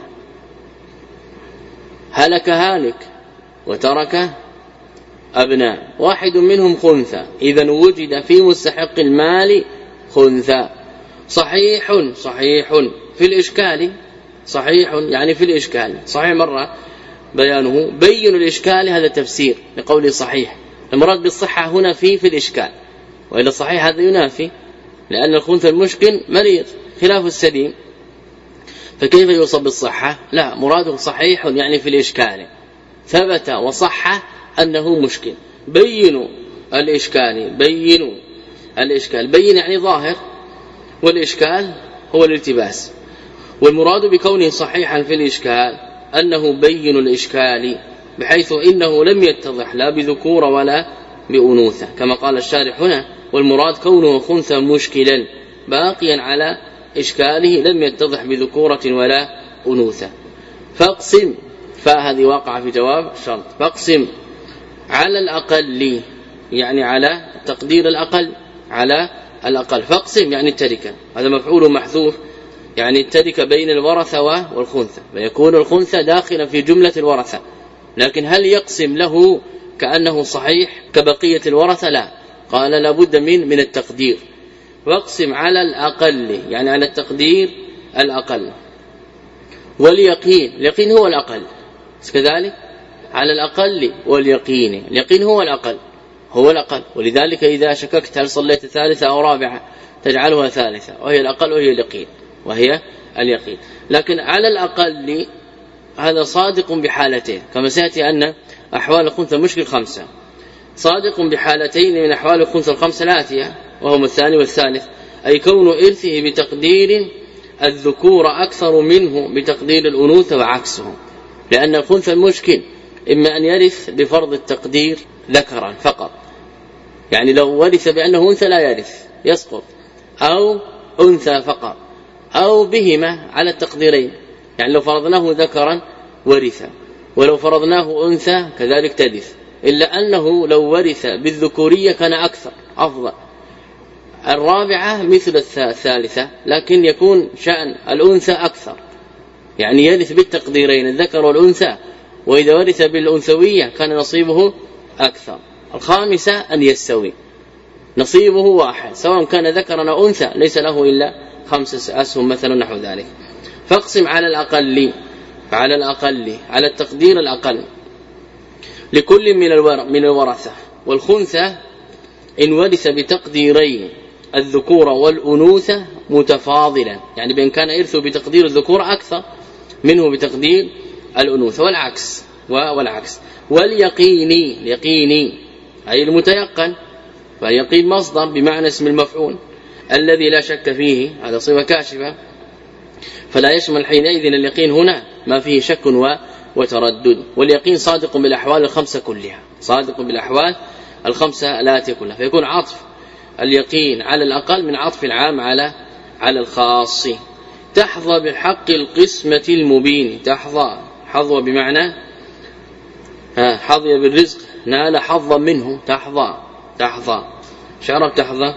هلك هالك وترك أبناء، واحد منهم خنثى، إذن وجد في مستحق المال خنثى. صحيح صحيح في الإشكال، صحيح يعني في الإشكال، صحيح مرة بيانه، بين الإشكال، هذا تفسير لقول صحيح، المراد بالصحة هنا في في الإشكال، وإلى الصحيح هذا ينافي، لأن الخنثى المشكل مريض خلاف السليم، فكيف يوصف بالصحة؟ لا، مراده صحيح يعني في الإشكال، ثبت وصح أنه مشكل. بينوا الإشكال، بينوا الإشكال، بين يعني ظاهر، والإشكال هو الالتباس، والمراد بكونه صحيحا في الإشكال أنه بين الإشكال بحيث إنه لم يتضح لا بذكور ولا بأنوثة، كما قال الشارح هنا: والمراد كونه خنثى مشكلا باقيا على إشكاله لم يتضح بذكورة ولا أنوثة. فاقسم، فهذه واقع في جواب شرط، فاقسم على الأقل يعني على تقدير الأقل، على الأقل، فاقسم يعني التركة، هذا مفعول محذوف، يعني التركة بين الورثة والخنثى، فيكون الخنثى داخلا في جملة الورثة، لكن هل يقسم له كأنه صحيح كبقية الورثة؟ لا، قال لابد من من التقدير. واقسم على الأقل يعني على التقدير الأقل، واليقين، اليقين هو الأقل كذلك، على الأقل واليقين، اليقين هو الأقل، هو الأقل، ولذلك إذا شككت هل صليت ثالثة أو رابعة تجعلها ثالثة، وهي الأقل وهي اليقين، وهي اليقين. لكن على الأقل هذا صادق بحالتين، كما سيأتي أن أحوال الخنثى مشكل خمسة، صادق بحالتين من أحوال الخنثى الخمسة الآتية، وهما الثاني والثالث، أي كون إرثه بتقدير الذكور أكثر منه بتقدير الأنوثة وعكسه، لأن الخنثى المشكل إما أن يرث بفرض التقدير ذكرا فقط، يعني لو ورث بأنه أنثى لا يرث يسقط، أو أنثى فقط، أو بهما على التقديرين، يعني لو فرضناه ذكرا ورث، ولو فرضناه أنثى كذلك ترث، إلا أنه لو ورث بالذكورية كان أكثر أفضل. الرابعة مثل الثالثة، لكن يكون شأن الأنثى أكثر، يعني يرث بالتقديرين الذكر والأنثى، وإذا ورث بالأنثوية كان نصيبه أكثر. الخامسة أن يستوي، نصيبه واحد سواء كان ذكرا أو أنثى، ليس له إلا خمسة أسهم مثلا نحو ذلك. فاقسم على الأقل، على الأقل على التقدير الأقل لكل من الورثة، والخنثى إن ورث بتقديرين الذكور والأنوثة متفاضلا، يعني بأن كان إرثه بتقدير الذكور أكثر منه بتقدير الأنوثة، والعكس والعكس. واليقيني، اليقيني أي المتيقن، فاليقين مصدر بمعنى اسم المفعول الذي لا شك فيه، هذا صفة كاشفة، فلا يشمل حينئذ اليقين هنا ما فيه شك وتردد. واليقين صادق بالأحوال الخمسة كلها، صادق بالأحوال الخمسة الآتية كلها، فيكون عطف اليقين على الأقل من عطف العام على على الخاص. تحظى بحق القسمة المبين، تحظى، حظوى بمعنى حظي بالرزق، نال حظا منه، تحظى، تحظى شعرب تحظى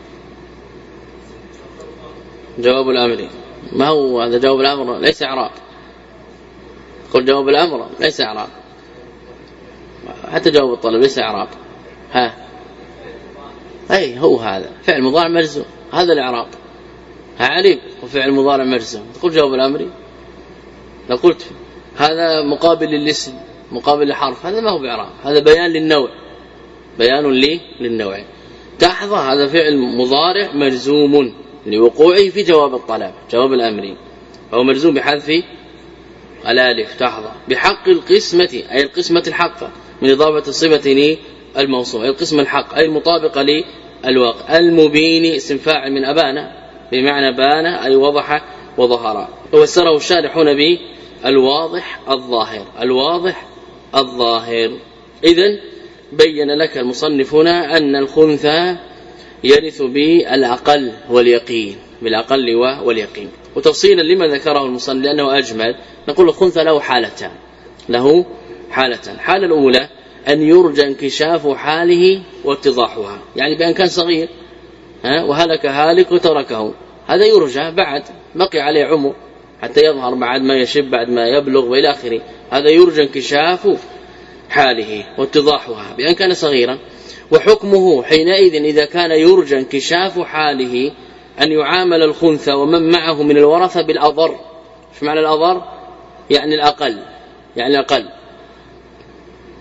جواب الأمر، ما هو هذا جواب الأمر؟ ليس إعراب، قل جواب الأمر ليس إعراب، حتى جواب الطلب ليس إعراب، ها أي هو هذا فعل مضارع مجزوم، هذا الإعراب، عليك وفعل مضارع مجزوم، تقول جواب الأمر، لو قلت هذا مقابل للاسم مقابل لحرف، هذا ما هو بإعراب، هذا بيان للنوع، بيان لي للنوع. تحظى هذا فعل مضارع مجزوم لوقوعه في جواب الطلب، جواب الأمر، فهو مجزوم بحذف الالف، تحظى بحق القسمة أي القسمة الحقة من إضافة الصفة للموصوف، أي القسمة الحق أي المطابقة للواقع. المبين اسم فاعل من أبان بمعنى بان أي وضح وظهر، وفسره الشارح هنا بالواضح الظاهر، الواضح الظاهر. إذن بين لك المصنف هنا أن الخنثى يرث بالأقل واليقين، بالأقل واليقين. وتفصيلا لما ذكره المصنف لأنه أجمل، نقول الخنثى له حالتان، له حالتان. الحالة الأولى أن يرجى انكشاف حاله واتضاحها، يعني بأن كان صغير وهلك هالك وتركه، هذا يرجى بعد بقي عليه عمر حتى يظهر بعد ما يشب بعد ما يبلغ وإلى آخره، هذا يرجى انكشاف حاله واتضاحها بأن كان صغيرا. وحكمه حينئذ إذا كان يرجى انكشاف حاله أن يعامل الخنثى ومن معه من الورثة بالأضر. ايش معنى الأضر؟ يعني الأقل، يعني الأقل.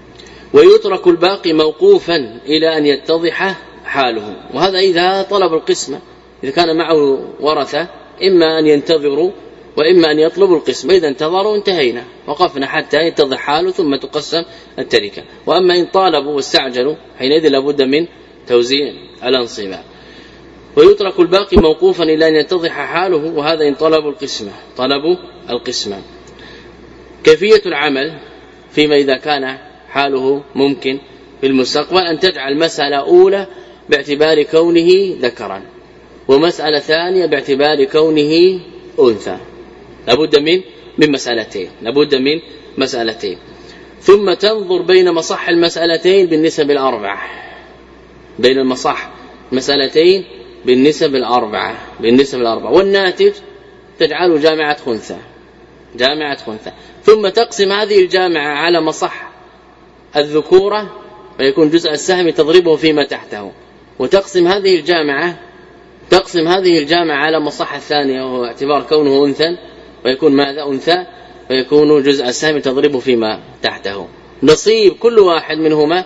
ويترك الباقي موقوفا إلى أن يتضح حاله. وهذا إذا طلب القسمة، إذا كان معه ورثة إما أن ينتظروا وإما أن يطلبوا القسمة، إذا انتظروا انتهينا وقفنا حتى يتضح حاله ثم تقسم التركة. وأما إن طالبوا واستعجلوا حينئذ لابد من توزيع الأنصبة. ويترك الباقي موقوفا إلى أن يتضح حاله، وهذا إن طلبوا القسمة طلبوا القسمة. كيفية العمل فيما إذا كان حاله ممكن في المستقبل أن تجعل مسألة أولى باعتبار كونه ذكرا، ومسألة ثانية باعتبار كونه أنثى. لابد من من مسألتين لابد من مسألتين ثم تنظر بين مصح المسألتين بالنسب الأربعة، بين المصح مسألتين بالنسب الأربعة بالنسب الأربعة والناتج تجعله جامعة خنثى جامعة خنثى ثم تقسم هذه الجامعة على مصح الذكورة فيكون جزء السهم تضربه فيما تحته، وتقسم هذه الجامعة تقسم هذه الجامعة على مصح الثانية وهو اعتبار كونه أنثى ويكون ماذا أنثى فيكون جزء السهم تضربه فيما تحته. نصيب كل واحد منهما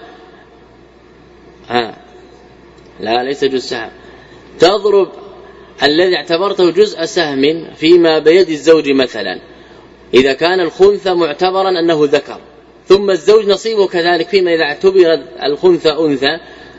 ها لا ليس جزء سهم، تضرب الذي اعتبرته جزء سهم فيما بيد الزوج مثلا، إذا كان الخنثى معتبرا أنه ذكر، ثم الزوج نصيبه كذلك فيما إذا اعتبر الخنثى أنثى،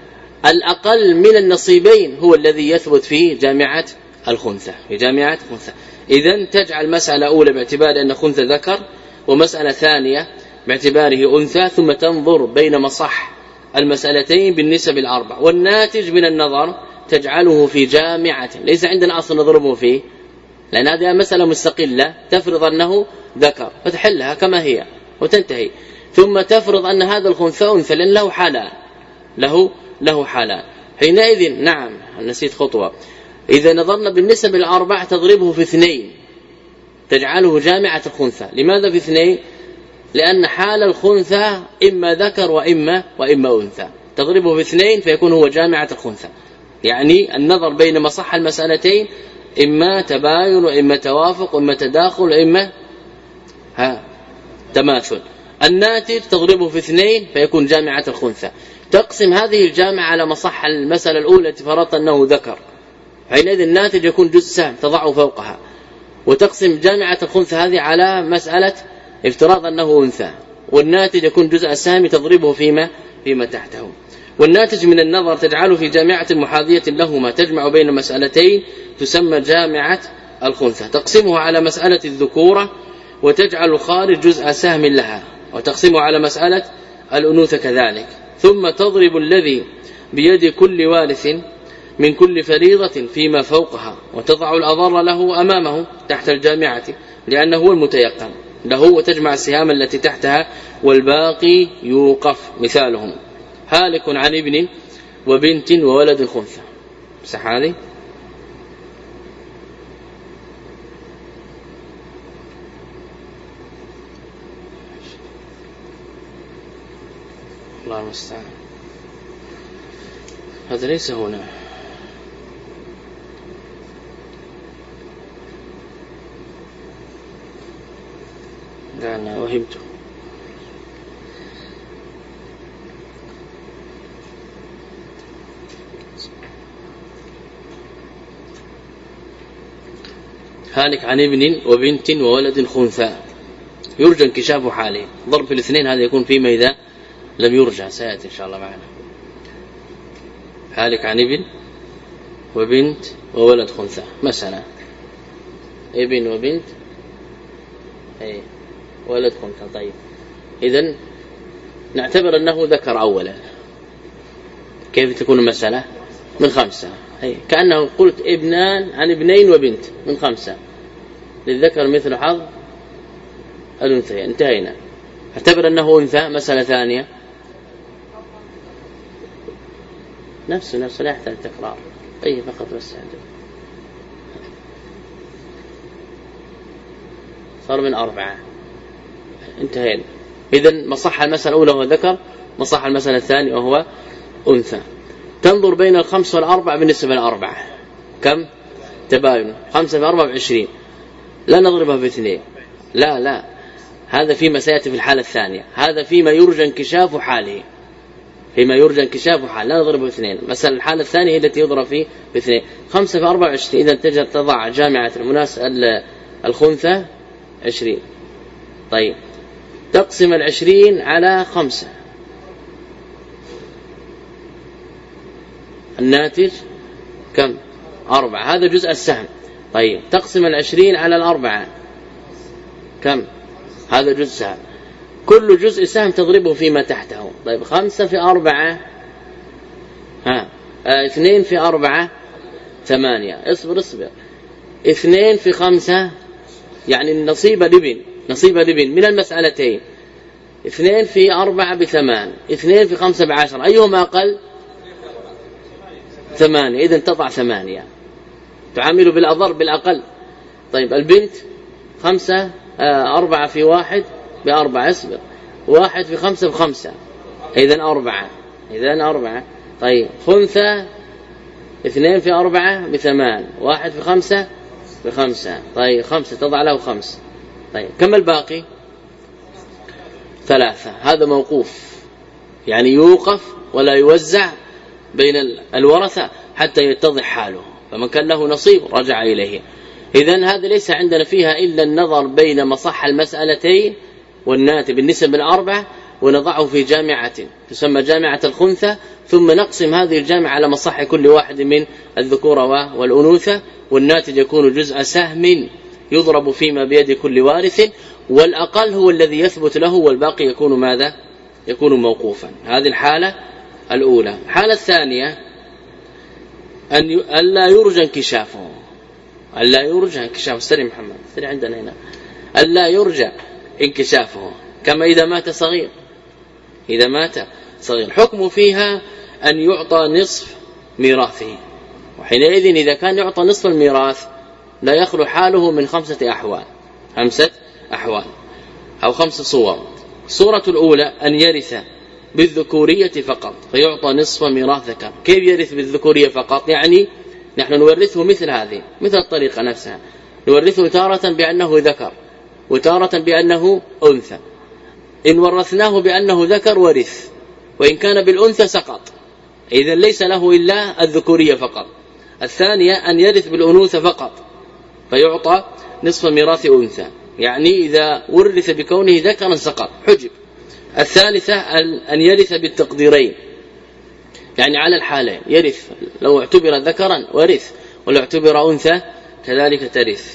الأقل من النصيبين هو الذي يثبت في جامعة الخنثى في جامعة الخنثى. إذن تجعل مسألة أولى باعتبار أن خنثى ذكر، ومسألة ثانية باعتباره أنثى، ثم تنظر بين مصح المسألتين بالنسب الأربع، والناتج من النظر تجعله في جامعة ليس عندنا أصل نضربه فيه، لأن هذه مسألة مستقلة تفرض أنه ذكر فتحلها كما هي وتنتهي، ثم تفرض أن هذا الخنثى أنثى لأن له حالان له له حالان حينئذ نعم نسيت خطوة، إذا نظرنا بالنسب الأربع تضربه في اثنين تجعله جامعة الخنثى. لماذا في اثنين؟ لأن حال الخنثى إما ذكر وإما وإما أنثى، تضربه في اثنين فيكون هو جامعة الخنثى. يعني النظر بين مصح المسألتين إما تباين وإما توافق وإما تداخل وإما ها تماثل. الناتج تضربه في اثنين فيكون جامعة الخنثى. تقسم هذه الجامعة على مصح المسألة الأولى التي فرضت أنه ذكر، حينئذ الناتج يكون جزء سهم تضعه فوقها، وتقسم جامعة الخنثى هذه على مسألة افتراض أنه أنثى، والناتج يكون جزء السهم تضربه فيما فيما تحته. والناتج من النظر تجعله في جامعة محاذية لهما تجمع بين مسألتين تسمى جامعة الخنثى، تقسمها على مسألة الذكورة وتجعل خارج جزء سهم لها، وتقسمه على مسألة الأنوثة كذلك، ثم تضرب الذي بيد كل وارث من كل فريضة فيما فوقها، وتضع الأضر له أمامه تحت الجامعة لأنه هو المتيقن له، وتجمع السهام التي تحتها والباقي يوقف. مثالهم هالك عن ابن وبنت وولد خنثى. صح هذه؟ الله المستعان. هذا ليس هنا، لا أنا وهمته. هالك عن ابن وبنت وولد خنثى يرجى انكشاف حاله. ضرب في الاثنين هذا يكون فيما إذا لم يرجع، سيأتي إن شاء الله معنا. هالك عن ابن وبنت وولد خنثى مثلا، ابن وبنت اي ولد خنثى. طيب إذن نعتبر أنه ذكر أولا، كيف تكون المسألة؟ من خمسة، أي كأنه قلت ابنان عن ابنين وبنت من خمسة، للذكر مثل حظ الأنثى، انتهينا. اعتبر أنه أنثى. مسألة ثانية نفسه نفسه لا يحتاج تكرار، أي فقط بس صار من أربعة، انتهينا. إذن مصح المسألة الأولى وهو ذكر، مصح المسألة الثانية وهو أنثى. تنظر بين الخمس والأربع بالنسبة للأربعة كم؟ تباين. خمسة في أربعة بعشرين، لا نضربها باثنين، لا لا هذا فيما سيأتي في الحالة الثانية. هذا فيما يرجى انكشاف حاله، فيما يرجى انكشاف حاله لا نضربه اثنين. مثلا الحالة الثانية التي يضرب فيه باثنين. خمسة في أربعة وعشرين، إذا تجد تضع جامعة المناس الخنثى عشرين. طيب تقسم العشرين على خمسة، الناتج كم؟ أربعة، هذا جزء السهم. طيب تقسم العشرين على الأربعة كم؟ هذا جزء سهم. كل جزء سهم تضربه فيما تحته. طيب خمسة في أربعة ها اه اثنين في أربعة ثمانية. اصبر اصبر اثنين في خمسة يعني النصيب لبن، نصيب لبن من المسألتين. اثنين في أربعة بثمان، اثنين في خمسة بعشر، أيهما أقل؟ ثمانية. إذن تضع ثمانية، تعامل بالأضر بالأقل. طيب البنت خمسة آه أربعة في واحد بأربعة، اصبر واحد في خمسة بخمسة، إذن أربعة، إذن أربعة. طيب خنثى اثنين في أربعة بثمان، واحد في خمسة بخمسة، طيب خمسة تضع له خمس. طيب كم الباقي؟ ثلاثة. هذا موقوف، يعني يوقف ولا يوزع بين الورثة حتى يتضح حاله، فمن كان له نصيب رجع إليه. إذن هذا ليس عندنا فيها إلا النظر بين مصح المسألتين والناتج بالنسب الأربعة، ونضعه في جامعة تسمى جامعة الخنثى، ثم نقسم هذه الجامعة على مصح كل واحد من الذكورة والأنوثة، والناتج يكون جزء سهم يضرب فيما بيد كل وارث، والأقل هو الذي يثبت له والباقي يكون ماذا؟ يكون موقوفا. هذه الحالة الأولى. الحالة الثانية أن ألا يرجى انكشافه، ألا يرجى انكشافه. استري محمد، استري عندنا هنا. ألا يرجى انكشافه كما إذا مات صغير، إذا مات صغير حكمه فيها أن يعطى نصف ميراثه، وحينئذ إذا كان يعطى نصف الميراث لا يخلو حاله من خمسة أحوال، خمسة أحوال أو خمس صور. الصورة الأولى أن يرث بالذكورية فقط فيعطى نصف ميراث ذكر. كيف يرث بالذكورية فقط؟ يعني نحن نورثه مثل هذه، مثل الطريقة نفسها، نورثه تارة بأنه ذكر وتارة بأنه أنثى. إن ورثناه بأنه ذكر ورث، وإن كان بالأنثى سقط، إذن ليس له إلا الذكورية فقط. الثانية أن يرث بالأنوثة فقط فيعطى نصف ميراث أنثى، يعني إذا ورث بكونه ذكرا سقط حجب. الثالثة أن يرث بالتقديرين، يعني على الحالين يرث، لو اعتبر ذكرا ورث ولو اعتبر أنثى كذلك ترث،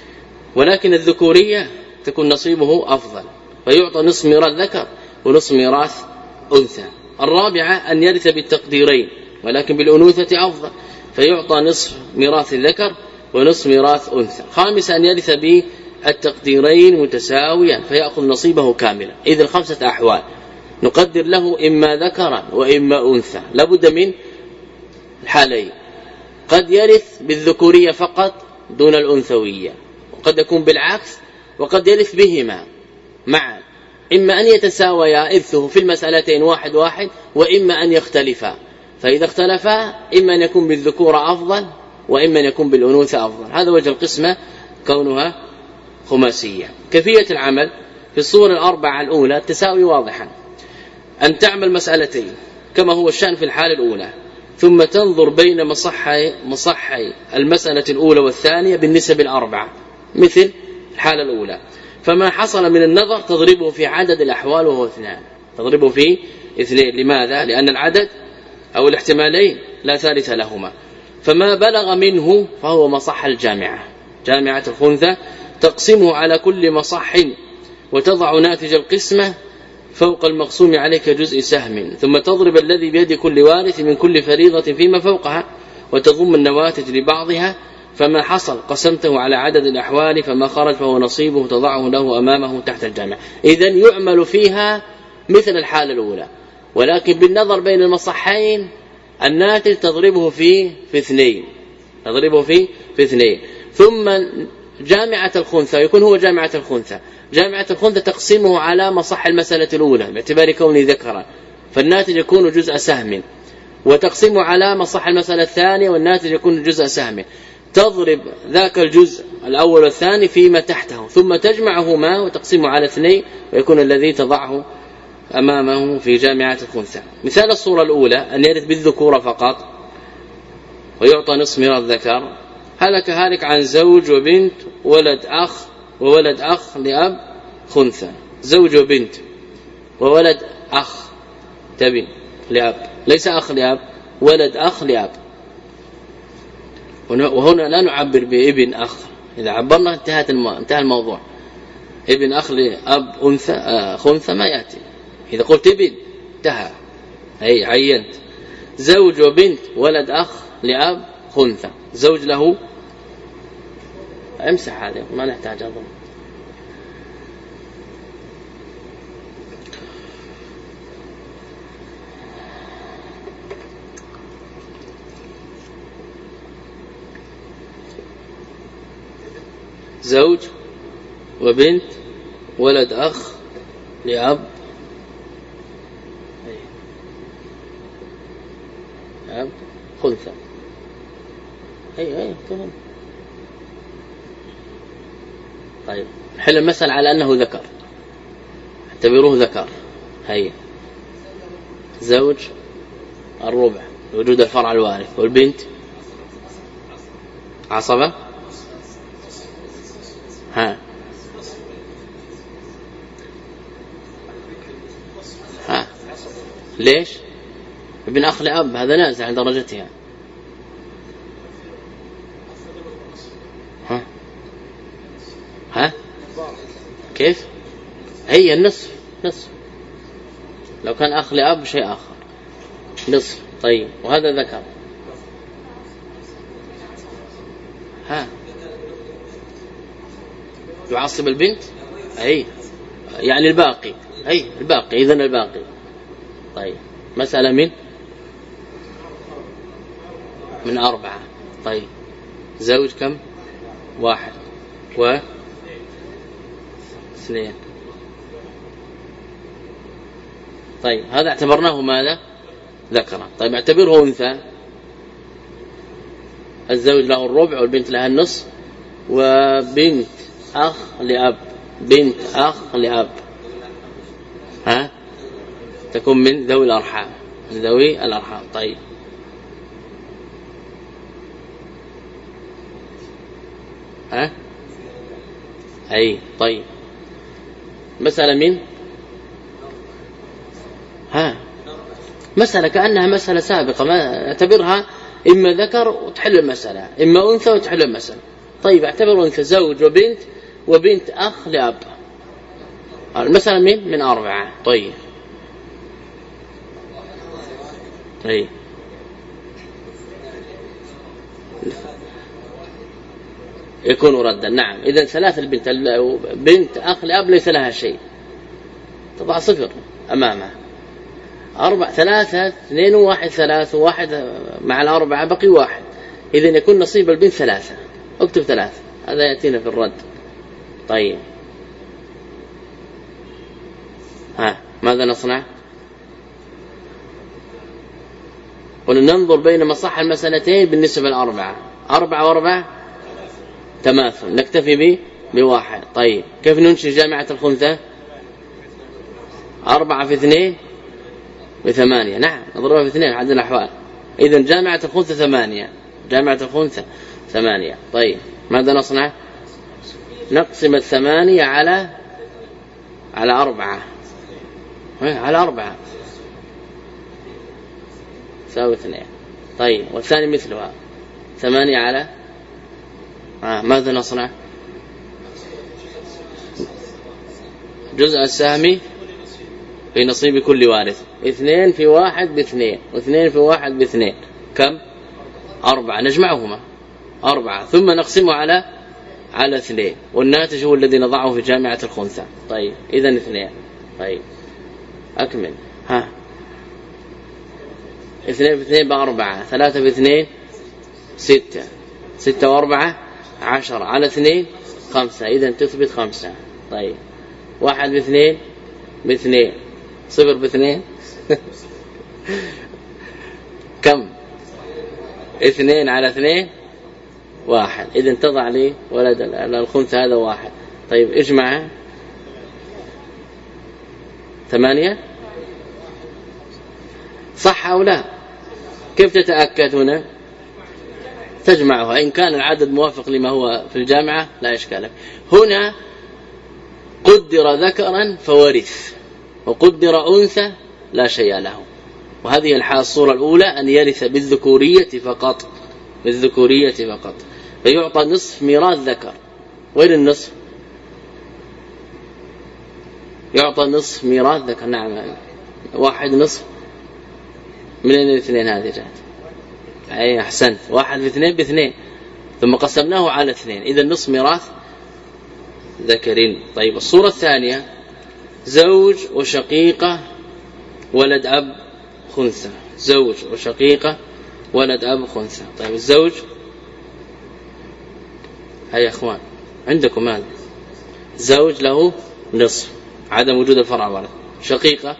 ولكن الذكورية تكون نصيبه أفضل فيعطى نصف ميراث ذكر ونصف ميراث أنثى. الرابعة أن يرث بالتقديرين ولكن بالأنوثة أفضل فيعطى نصف ميراث الذكر ونصف ميراث أنثى. خامسا أن يرث بالتقديرين متساويا فيأخذ نصيبه كاملا. إذن خمسة أحوال نقدر له إما ذكرا وإما أنثى، لابد من الحالين. قد يرث بالذكورية فقط دون الأنثوية، وقد يكون بالعكس، وقد يرث بهما معا، إما أن يتساويا إرثه في المسألتين واحد واحد، وإما أن يختلفا. فإذا اختلفا إما أن يكون بالذكورة أفضل وإما أن يكون بالأنوثة أفضل. هذا وجه القسمة كونها خماسية. كيفية العمل في الصور الأربعة الأولى التساوي واضحا، أن تعمل مسألتين كما هو الشأن في الحالة الأولى، ثم تنظر بين مصحي, مصحي المسألة الأولى والثانية بالنسب الأربعة مثل الحالة الأولى، فما حصل من النظر تضربه في عدد الأحوال وهو اثنان، تضربه في اثنين. لماذا؟ لأن العدد أو الاحتمالين لا ثالث لهما. فما بلغ منه فهو مصح الجامعة، جامعة الخنثى، تقسمه على كل مصح وتضع ناتج القسمة فوق المقسوم عليك جزء سهم، ثم تضرب الذي بيد كل وارث من كل فريضة فيما فوقها وتضم النواتج لبعضها، فما حصل قسمته على عدد الأحوال، فما خرج فهو نصيبه تضعه له أمامه تحت الجامعة. إذن يعمل فيها مثل الحالة الأولى، ولكن بالنظر بين المصحين الناتج تضربه في في اثنين، تضربه في في اثنين. ثم جامعة الخنثى يكون هو جامعة الخنثى، جامعة الخنثى تقسمه على مصح المسألة الأولى باعتبار كونه ذكرا، فالناتج يكون جزء سهم، وتقسمه على مصح المسألة الثانية والناتج يكون جزء سهم. تضرب ذاك الجزء الأول والثاني فيما تحته ثم تجمعهما وتقسمه على اثنين ويكون الذي تضعه أمامه في جامعة الخنثى. مثال الصورة الأولى أن يرث بالذكورة فقط ويعطى نصف ميراث الذكر، هلك هالك عن زوج وبنت ولد أخ وولد أخ لأب خنثى، زوج وبنت وولد أخ تبن لأب، ليس أخ لأب، ولد أخ لأب. وهنا لا نعبر بابن أخ، إذا عبرنا انتهت الم... انتهى الموضوع. ابن أخ لأب أنثى آه خنثى ما يأتي، إذا قلت ابن انتهى، أي عينت. زوج وبنت ولد أخ لأب خنثى، زوج له امسح هذا ما نحتاج أظن. زوج وبنت ولد أخ لأب أب خنثى. أي أي تمام. طيب حل المسألة على أنه ذكر، اعتبروه ذكر. هي زوج الربع وجود الفرع الوارث، والبنت عصبة ها ها ليش ابن أخ لأب هذا نازع عن درجتها. ها ها كيف هي النصف نصف، لو كان أخ لأب شيء آخر نصف. طيب وهذا ذكر ها يعصب البنت أي يعني الباقي، أي الباقي إذن الباقي. طيب مسألة من من أربعة. طيب زوج كم واحد و اثنين. طيب هذا اعتبرناه ماذا ذكر. طيب اعتبره أنثى، الزوج له الربع والبنت لها النصف، وبنت أخ لأب، بنت أخ لأب ها تكون من ذوي الأرحام، من ذوي الأرحام. طيب ها أي طيب مسألة من ها مسألة كأنها مسألة سابقة، ما اعتبرها إما ذكر وتحل المسألة، إما أنثى وتحل المسألة. طيب اعتبر أنثى زوج وبنت وبنت أخ لأب، المسألة من من أربعة. طيب طيب يكون ردا. نعم إذن ثلاث البنت بنت أخ لأب ليس لها شيء، تضع صفر أمامها. أربع ثلاثة اثنين وواحد ثلاثة وواحد مع الأربعة بقي واحد، إذن يكون نصيب البنت ثلاثة. اكتب ثلاثة هذا يأتينا في الرد. طيب ها ماذا نصنع؟ وننظر بين مصح المسألتين بالنسبة الأربعة، أربعة وأربعة تماثل، نكتفي به بواحد. طيب كيف ننشئ جامعة الخنثى؟ أربعة في اثنين بثمانية. نعم نضربها في اثنين عدد الأحوال. إذن جامعة الخنثى ثمانية، جامعة الخنثى ثمانية. طيب ماذا نصنع؟ نقسم الثمانية على على أربعة، على أربعة تساوي اثنين. طيب والثاني مثلها ثمانية على آه. ماذا نصنع؟ جزء السهم في نصيب كل وارث، اثنين في واحد باثنين، واثنين في واحد باثنين، كم؟ أربعة. نجمعهما أربعة ثم نقسمه على على اثنين، والناتج هو الذي نضعه في جامعة الخنثى. طيب إذن اثنين. طيب أكمل ها اثنين في اثنين بأربعة، ثلاثة في اثنين ستة، ستة وأربعة عشرة، على اثنين خمسة، إذن تثبت خمسة. طيب واحد باثنين باثنين، صفر باثنين كم؟ اثنين على اثنين واحد. إذن تضع لي ولد الخنثى هذا واحد. طيب اجمع ثمانية صح أو لا؟ كيف تتأكد هنا؟ تجمعها إن كان العدد موافق لما هو في الجامعة لا إشكال. هنا قدر ذكرا فورث وقدر أنثى لا شيء له، وهذه الحالة الصورة الأولى أن يرث بالذكورية فقط، بالذكورية فقط، فيعطى نصف ميراث ذكر. وين النصف؟ يعطى نصف ميراث ذكر. نعم واحد نصف من الاثنين هذه جاءت. أي أحسنت، واحد باثنين باثنين ثم قسمناه على اثنين، إذا نصف ميراث ذكرين. طيب الصورة الثانية زوج وشقيقة ولد أب خنثى، زوج وشقيقة ولد أب خنثى. طيب الزوج هيا اخوان عندكم هذا، زوج له نصف عدم وجود الفرع ورث، شقيقة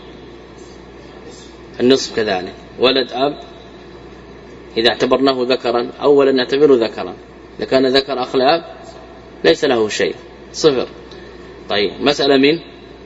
النصف كذلك، ولد أب إذا اعتبرناه ذكرا أولا نعتبره ذكرا، إذا كان ذكر أخ لأب ليس له شيء صفر. طيب مسألة من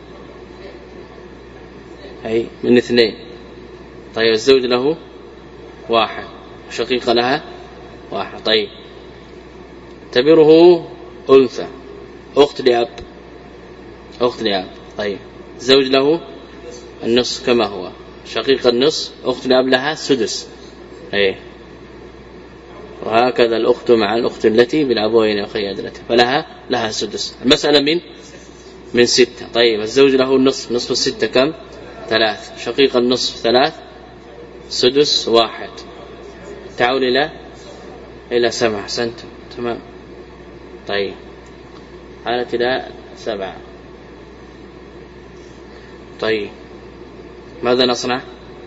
أي من اثنين. طيب الزوج له واحد شقيقة لها واحد. طيب اعتبره أنثى أخت لأب، أخت لأب. طيب زوج له النصف كما هو، شقيقة النصف، أخت لأب لها سدس. أي وهكذا الأخت مع الأخت التي بالأبوين أخي أدلته فلها لها سدس. المسألة من من ستة. طيب الزوج له النصف، نصف الستة كم؟ ثلاث، شقيق النصف ثلاث، سدس واحد، تعول إلى إلى سبعة. أحسنت تمام. طيب حالة إلى سبعة. طيب ماذا نصنع؟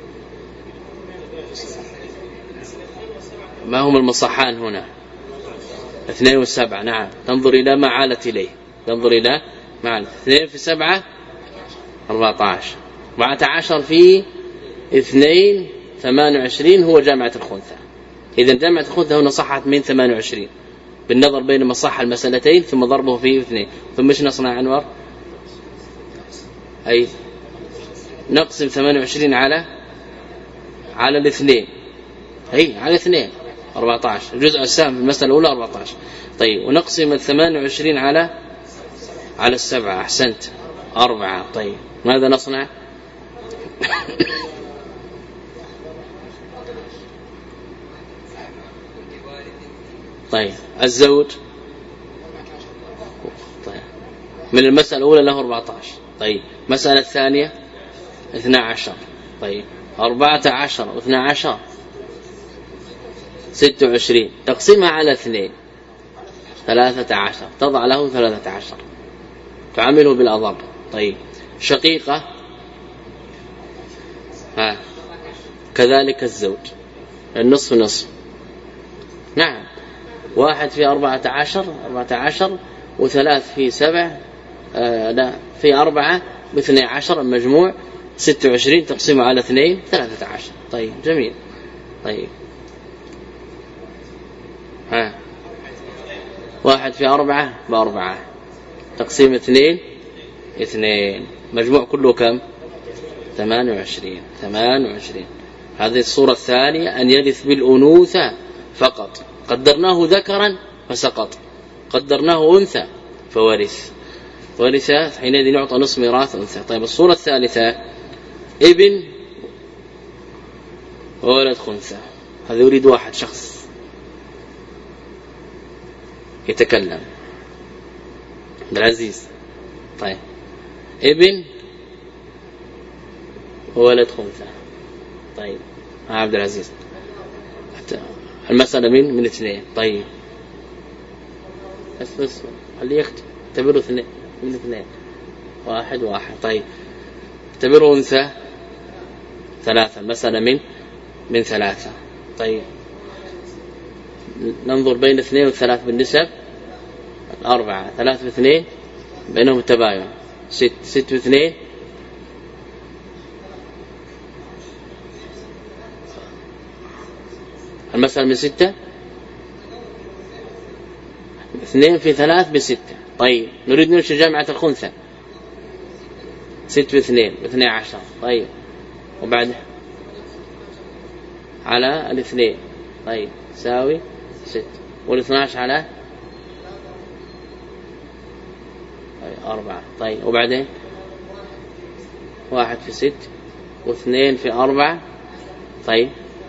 ما هم المصحان هنا؟ اثنين والسبعة. نعم تنظر إلى ما عالت إليه، تنظر إلى ما عالت. اثنين في سبعة أربعة عشر، أربعة عشر في اثنين ثمان وعشرين هو جامعة الخنثى. إذا جامعة الخنثى هنا صحت من ثمان وعشرين بالنظر بين مصح المسألتين ثم ضربه في اثنين. ثم ايش نصنع أنور؟ أي نقسم ثمان وعشرين على على الاثنين، أي على اثنين أربعة عشر، الجزء السام في المسألة الأولى أربعة عشر. طيب ونقسم الثمان وعشرين على على السبعة. أحسنت أربعة. طيب ماذا نصنع؟ طيب الزوج طيب من المسألة الأولى له أربعة عشر. طيب مسألة الثانية اثنا عشر. طيب أربعة عشر واثنا عشر ستة وعشرين، تقسمها على اثنين ثلاثة عشر، تضع له ثلاثة عشر، تعامله بالأضرب. طيب شقيقة ها كذلك الزوج النصف نصف. نعم واحد في أربعة عشر، أربعة عشر وثلاث في سبع آه لا في أربعة باثني عشر، المجموع ستة وعشرين، تقسمه على اثنين ثلاثة عشر. طيب جميل. طيب ها واحد في أربعة بأربعة، تقسيم اثنين اثنين، مجموع كله كم؟ ثمان وعشرين، ثمان وعشرين. هذه الصورة الثانية أن يرث بالأنوثة فقط، قدرناه ذكرا فسقط، قدرناه أنثى فورث، ورث حينئذ يعطى نصف ميراث أنثى. طيب الصورة الثالثة ابن وولد خنثى، هذا يريد واحد شخص يتكلم عبد العزيز. طيب ابن وولد خنثى. طيب عبد العزيز المسألة من من اثنين. طيب بس بس اللي يكتب اعتبره اثنين من اثنين، واحد واحد. طيب اعتبره أنثى ثلاثة، المسألة من من ثلاثة. طيب ننظر بين اثنين وثلاث بالنسب الأربعة، ثلاث واثنين بينهم التباين، ست ست واثنين المسألة من ستة اثنين في ثلاث بستة. طيب نريد ننشئ جامعة الخنثى. ست باثنين باثنين عشر. طيب وبعد على الاثنين. طيب ساوي ست. والاثناش على طيب أربعة. طيب وبعدين واحد في ست واثنين في أربعة. طيب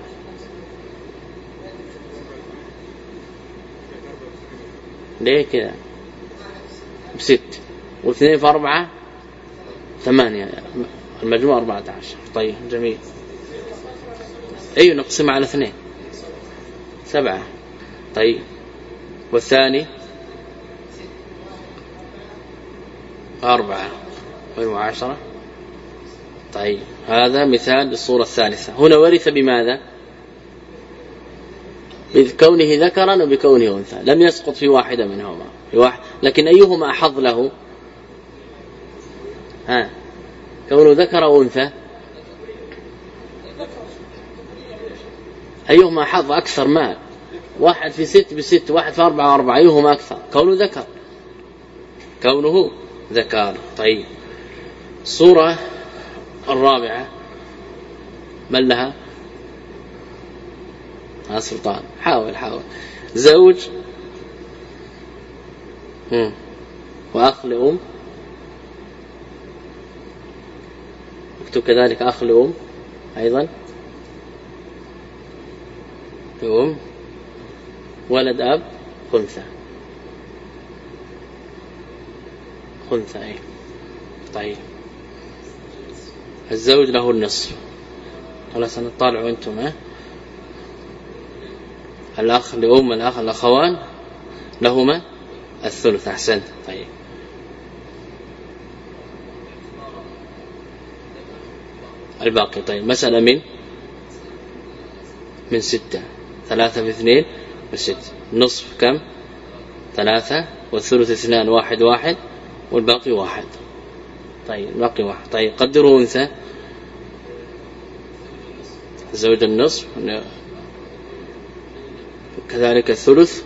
ليه كذا؟ بست واثنين في أربعة ثمانية، المجموع أربعة عشر. طيب جميل. أي نقسم على اثنين سبعة. طيب والثاني أربعة وعشرة. طيب هذا مثال للصورة الثالثة. هنا ورث بماذا؟ بكونه ذكرا وبكونه أنثى، لم يسقط في واحدة منهما في واحد. لكن أيهما أحظ له؟ ها كونه ذكر وأنثى، أيهما حظ أكثر مال؟ واحد في ست بست، واحد في أربعة وأربعة، أيهما أكثر؟ كونه ذكر، كونه ذكر. طيب الصورة الرابعة من لها؟ ها سلطان حاول حاول. زوج هم. وأخ لأم. اكتب كذلك أخ لأم أيضا لأم. ولد أب خنثى خنثى أي. طيب الزوج له النصف. ولا سنطالع أنتم ها؟ الأخ لأم الأخ الأخوان لهما الثلث. أحسنت. طيب الباقي. طيب مسألة من من ستة. ثلاثة في اثنين وست. نصف كم؟ ثلاثة. والثلث اثنان. واحد واحد والباقي واحد. طيب الباقي واحد. طيب قدروا أنثى. زوج النصف كذلك الثلث.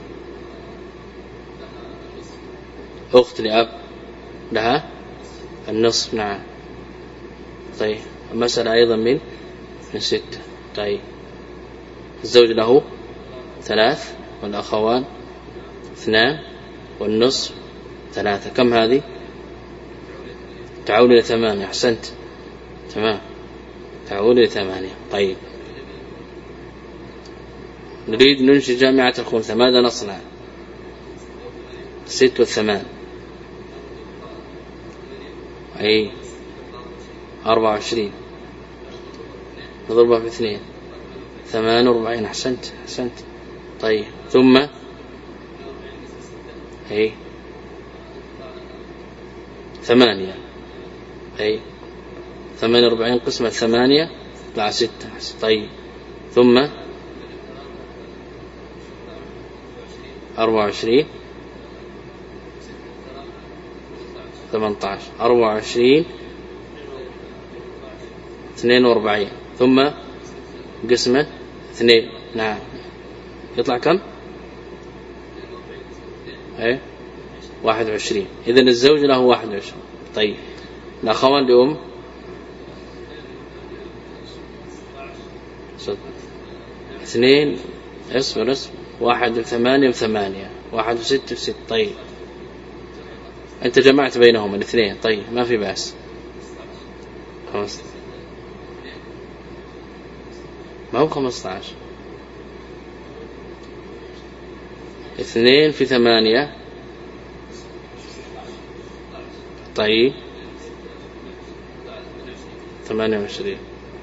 أخت لأب لها النصف. نعم. طيب المسألة أيضا من من ستة. طيب الزوج له ثلاث والأخوان اثنان والنصف ثلاثة. كم هذه؟ تعول إلى ثمانية. أحسنت. تمام تعول إلى ثمانية. طيب نريد ننشئ جامعة الخنثى. ماذا نصنع؟ ست والثمان أي أربعة وعشرين. نضربها في اثنين ثمان وأربعين. أحسنت أحسنت. طيب ثم أي ثمانية أي ثمان وأربعين قسمة ثمانية طلع ستة. طيب ثم أربعة وعشرين ثمانية عشر. أربعة وعشرين اثنين وأربعين ثم قسمة اثنين. نعم يطلع كم؟ ايه واحد وعشرين. إذن الزوج له واحد وعشرين. طيب الأخوان لأم اثنين اصبر اصبر واحد وثمانية وثمانية واحد وستة وست. طيب أنت جمعت بينهم الاثنين. طيب ما في بأس. خمسة ما هو خمسة عشر. اثنين في ثمانية. طيب ثمانية وعشرين.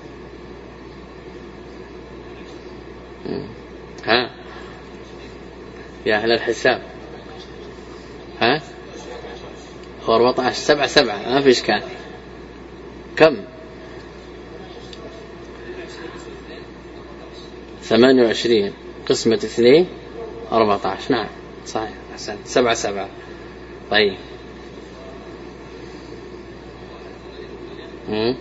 ها يا أهل الحساب ها هو أربعة عشر. سبعة سبعة ما في إشكال. كم؟ ثمانية وعشرين قسمة اثنين أربعة عشر. نعم صحيح. أحسن. سبعة سبعة. طيب مم.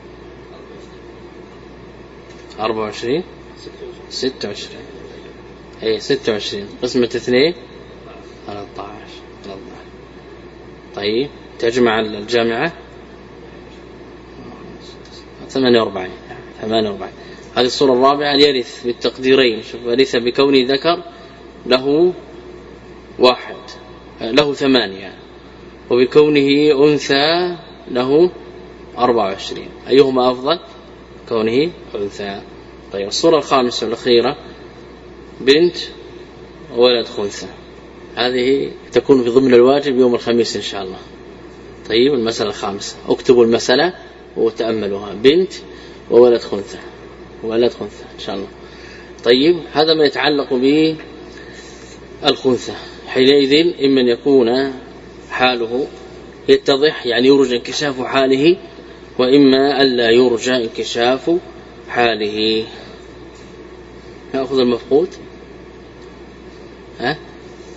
أربعة وعشرين ستة وعشرين. هي ستة وعشرين قسمة اثنين ثلاثة عشر. طيب تجمع الجامعة ثمانية وأربعين ثمانية وأربعين. هذه الصورة الرابعة يرث بالتقديرين. شوف ورث بكونه ذكر له واحد له ثمانية وبكونه أنثى له أربعة وعشرين. أيهما أفضل؟ كونه أنثى. طيب الصورة الخامسة والأخيرة بنت وولد خنثى. هذه تكون في ضمن الواجب يوم الخميس إن شاء الله. طيب المسألة الخامسة اكتبوا المسألة وتأملوها. بنت وولد خنثى ولد خنثى إن شاء الله. طيب هذا ما يتعلق بالخنثى. حينئذ إما أن يكون حاله يتضح يعني يرجى انكشاف حاله وإما ألا يرجى انكشاف حاله. نأخذ المفقود ها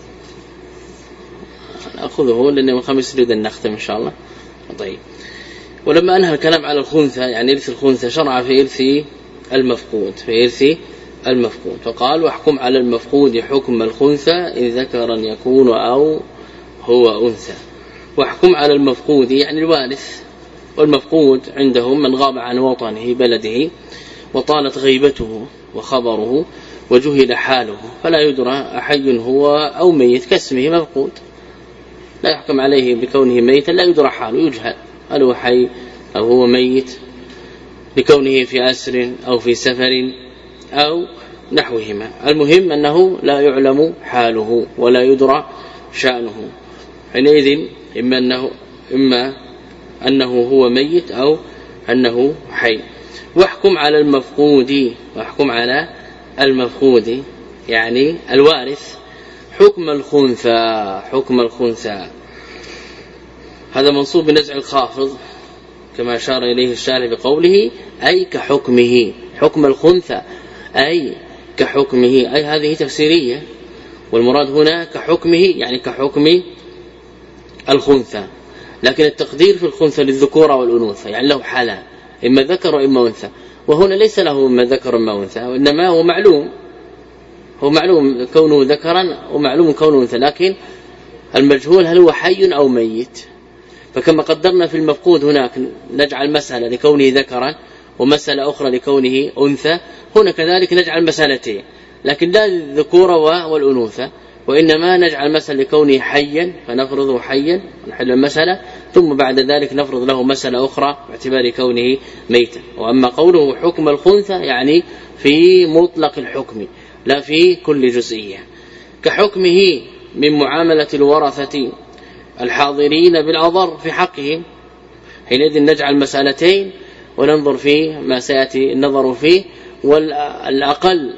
نأخذه لأن من خمس نريد أن نختم إن شاء الله. طيب ولما أنهى الكلام على الخنثى يعني إرث الخنثى شرع في إرث المفقود في إرث المفقود فقال واحكم على المفقود حكم الخنثى إن ذكرا يكون أو هو أنثى. واحكم على المفقود يعني الوارث. والمفقود عندهم من غاب عن وطنه بلده وطالت غيبته وخبره وجهل حاله فلا يدرى أحي هو أو ميت كاسمه مفقود لا يحكم عليه بكونه ميتا لا يدرى حاله يجهل هل هو حي أو هو ميت لكونه في أسر أو في سفر أو نحوهما. المهم أنه لا يعلم حاله ولا يدرى شأنه. حينئذ إما أنه, إما أنه هو ميت أو أنه حي. واحكم على المفقود واحكم على المفقود يعني الوارث حكم الخنثى حكم الخنثى. هذا منصوب بنزع الخافض كما أشار إليه الشارح بقوله أي كحكمه. حكم الخنثى أي كحكمه أي هذه تفسيرية والمراد هنا كحكمه يعني كحكم الخنثى. لكن التقدير في الخنثى للذكورة والأنوثة يعني له حالة إما ذكر وإما أنثى. وهنا ليس له إما ذكر وإما أنثى وإنما هو معلوم هو معلوم كونه ذكرا ومعلوم كونه أنثى لكن المجهول هل هو حي أو ميت. فكما قدرنا في المفقود هناك نجعل مسألة لكونه ذكرا ومسألة أخرى لكونه أنثى هنا كذلك نجعل مسألتين لكن لا الذكورة والأنوثة وإنما نجعل مسألة لكونه حيا فنفرضه حيا ونحل المسألة ثم بعد ذلك نفرض له مسألة أخرى باعتبار كونه ميتا. وأما قوله حكم الخنثى يعني في مطلق الحكم لا في كل جزئية كحكمه من معاملة الورثة الحاضرين بالعذر في حقهم. حينئذ نجعل مسألتين وننظر فيه ما سيأتي النظر فيه والأقل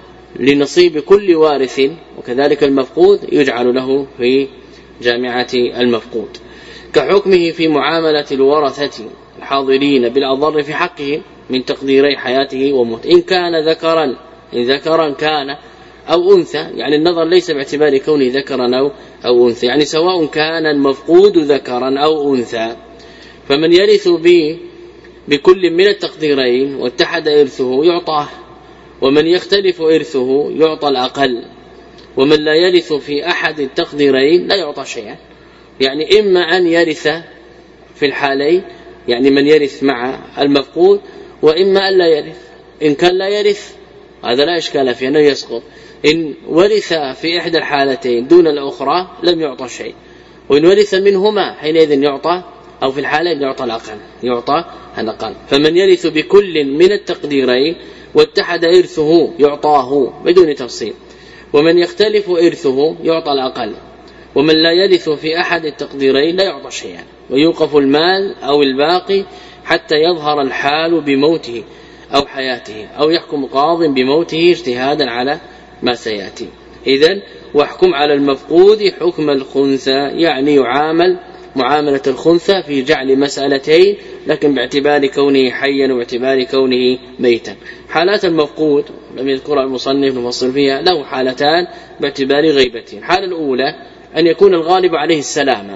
لنصيب كل وارث وكذلك المفقود يجعل له في جامعة المفقود. كحكمه في معاملة الورثة الحاضرين بالعذر في حقهم من تقديري حياته وموت إن كان ذكرا إن ذكرا كان أو أنثى يعني النظر ليس باعتبار كونه ذكرا أو, أو أنثى يعني سواء كان المفقود ذكرا أو أنثى. فمن يرث به بكل من التقديرين واتحد إرثه يعطاه ومن يختلف إرثه يعطى الأقل ومن لا يرث في أحد التقديرين لا يعطى شيئا. يعني إما أن يرث في الحالين يعني من يرث مع المفقود وإما أن لا يرث. إن كان لا يرث هذا لا إشكال فيه أنه يسقط. إن ورث في إحدى الحالتين دون الأخرى لم يعطى شيء وإن ورث منهما حينئذ يعطى أو في الحالين يعطى الأقل يعطى الأقل. فمن يرث بكل من التقديرين واتحد إرثه يعطاه بدون تفصيل ومن يختلف إرثه يعطى الأقل ومن لا يرث في أحد التقديرين لا يعطى شيئا ويوقف المال أو الباقي حتى يظهر الحال بموته أو حياته أو يحكم قاض بموته اجتهادا على ما سيأتي. إذن واحكم على المفقود حكم الخنثى يعني يعامل معاملة الخنثى في جعل مسألتين لكن باعتبار كونه حيا وباعتبار كونه ميتا. حالات المفقود لم يذكر المصنف المفصل فيها له حالتان باعتبار غيبته. الحالة الأولى أن يكون الغالب عليه السلامة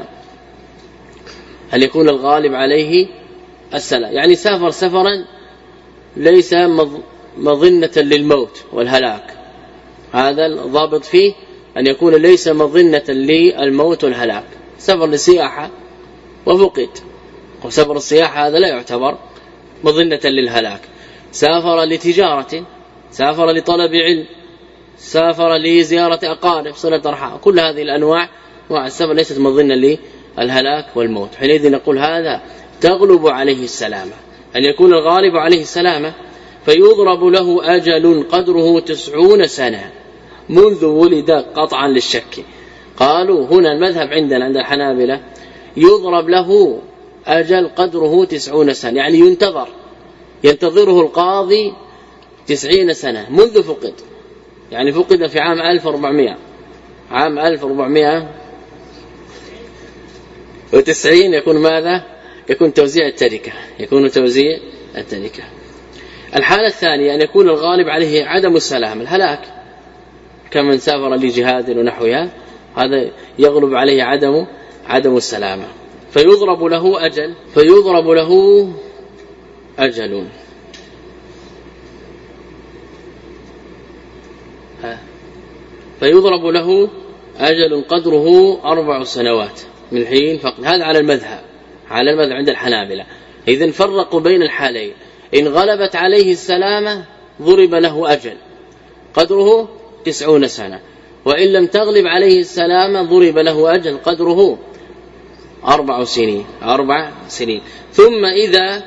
أن يكون الغالب عليه السلام يعني سافر سفرا ليس مظنة للموت والهلاك هذا الضابط فيه أن يكون ليس مظنة للموت والهلاك. سفر للسياحة وفقد، وسفر السياحة هذا لا يعتبر مظنة للهلاك. سافر لتجارة، سافر لطلب علم، سافر لزيارة أقارب، صلة أرحام، كل هذه الأنواع مع السفر ليست مظنة للهلاك والموت. حينئذ نقول هذا تغلب عليه السلامة، أن يكون الغالب عليه السلامة. فيضرب له أجل قدره تسعون سنة منذ ولد قطعا للشك. قالوا هنا المذهب عندنا عند الحنابلة يضرب له أجل قدره تسعون سنة، يعني ينتظر ينتظره القاضي تسعين سنة منذ فقد، يعني فقد في عام ألف وأربعمائة، عام ألف وأربعمائة وتسعين يكون ماذا؟ يكون توزيع التركة، يكون توزيع التركة. الحالة الثانية أن يكون الغالب عليه عدم السلام، الهلاك، كمن سافر لجهاد ونحوها، هذا يغلب عليه عدم عدم السلامة. فيضرب له أجل فيضرب له أجل فيضرب له أجل قدره أربع سنوات من حين فقد. هذا على المذهب على المذهب عند الحنابلة. إذن فرقوا بين الحالين، إن غلبت عليه السلامة ضرب له أجل قدره تسعون سنة، وإن لم تغلب عليه السلامة ضرب له أجل قدره أربع سنين أربع سنين ثم إذا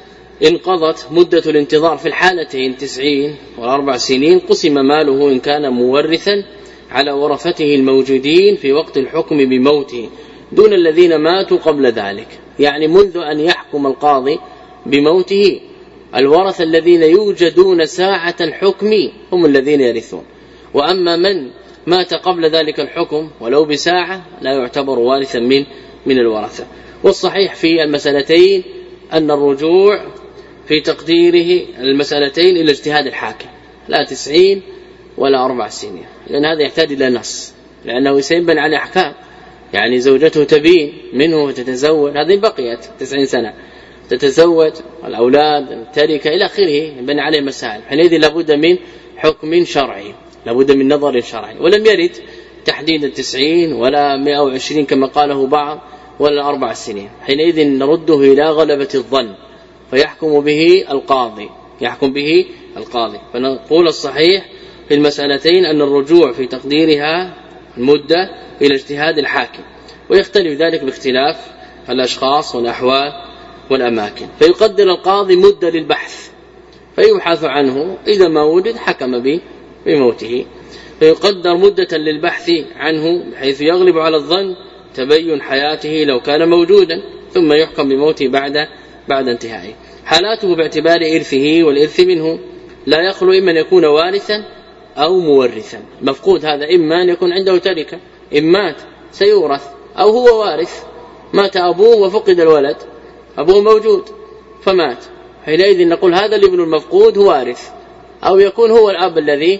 انقضت مدة الانتظار في الحالتين تسعين والأربع سنين قسم ماله إن كان مورثا على ورثته الموجودين في وقت الحكم بموته دون الذين ماتوا قبل ذلك. يعني منذ أن يحكم القاضي بموته الورثة الذين يوجدون ساعة الحكم هم الذين يرثون، وأما من مات قبل ذلك الحكم ولو بساعة لا يعتبر وارثا من من الورثة. والصحيح في المسألتين أن الرجوع في تقديره المسألتين إلى اجتهاد الحاكم، لا تسعين ولا أربع سنين، لأن هذا يحتاج إلى نص، لأنه سيبنى على أحكام. يعني زوجته تبين منه وتتزوج، هذه بقيت تسعين سنة، تتزوج الأولاد التركة إلى آخره، يبنى عليه مسائل. حينئذ لابد من حكم شرعي، لابد من نظر شرعي. ولم يرد تحديد التسعين ولا مئة وعشرين كما قاله بعض ولا أربع سنين. حينئذ نرده إلى غلبة الظن فيحكم به القاضي يحكم به القاضي فنقول الصحيح في المسألتين أن الرجوع في تقديرها المدة إلى اجتهاد الحاكم، ويختلف ذلك باختلاف الأشخاص والأحوال والأماكن. فيقدر القاضي مدة للبحث فيبحث عنه، إذا ما وجد حكم به بموته. فيقدر مدة للبحث عنه بحيث يغلب على الظن تبين حياته لو كان موجودا، ثم يحكم بموته بعد بعد انتهائه. حالاته باعتبار إرثه والإرث منه لا يخلو إما أن يكون وارثا أو مورثا. مفقود هذا إما أن يكون عنده تركة، إن مات سيورث، أو هو وارث، مات أبوه وفقد الولد، أبوه موجود فمات، حينئذ نقول هذا الابن المفقود هو وارث، أو يكون هو الأب الذي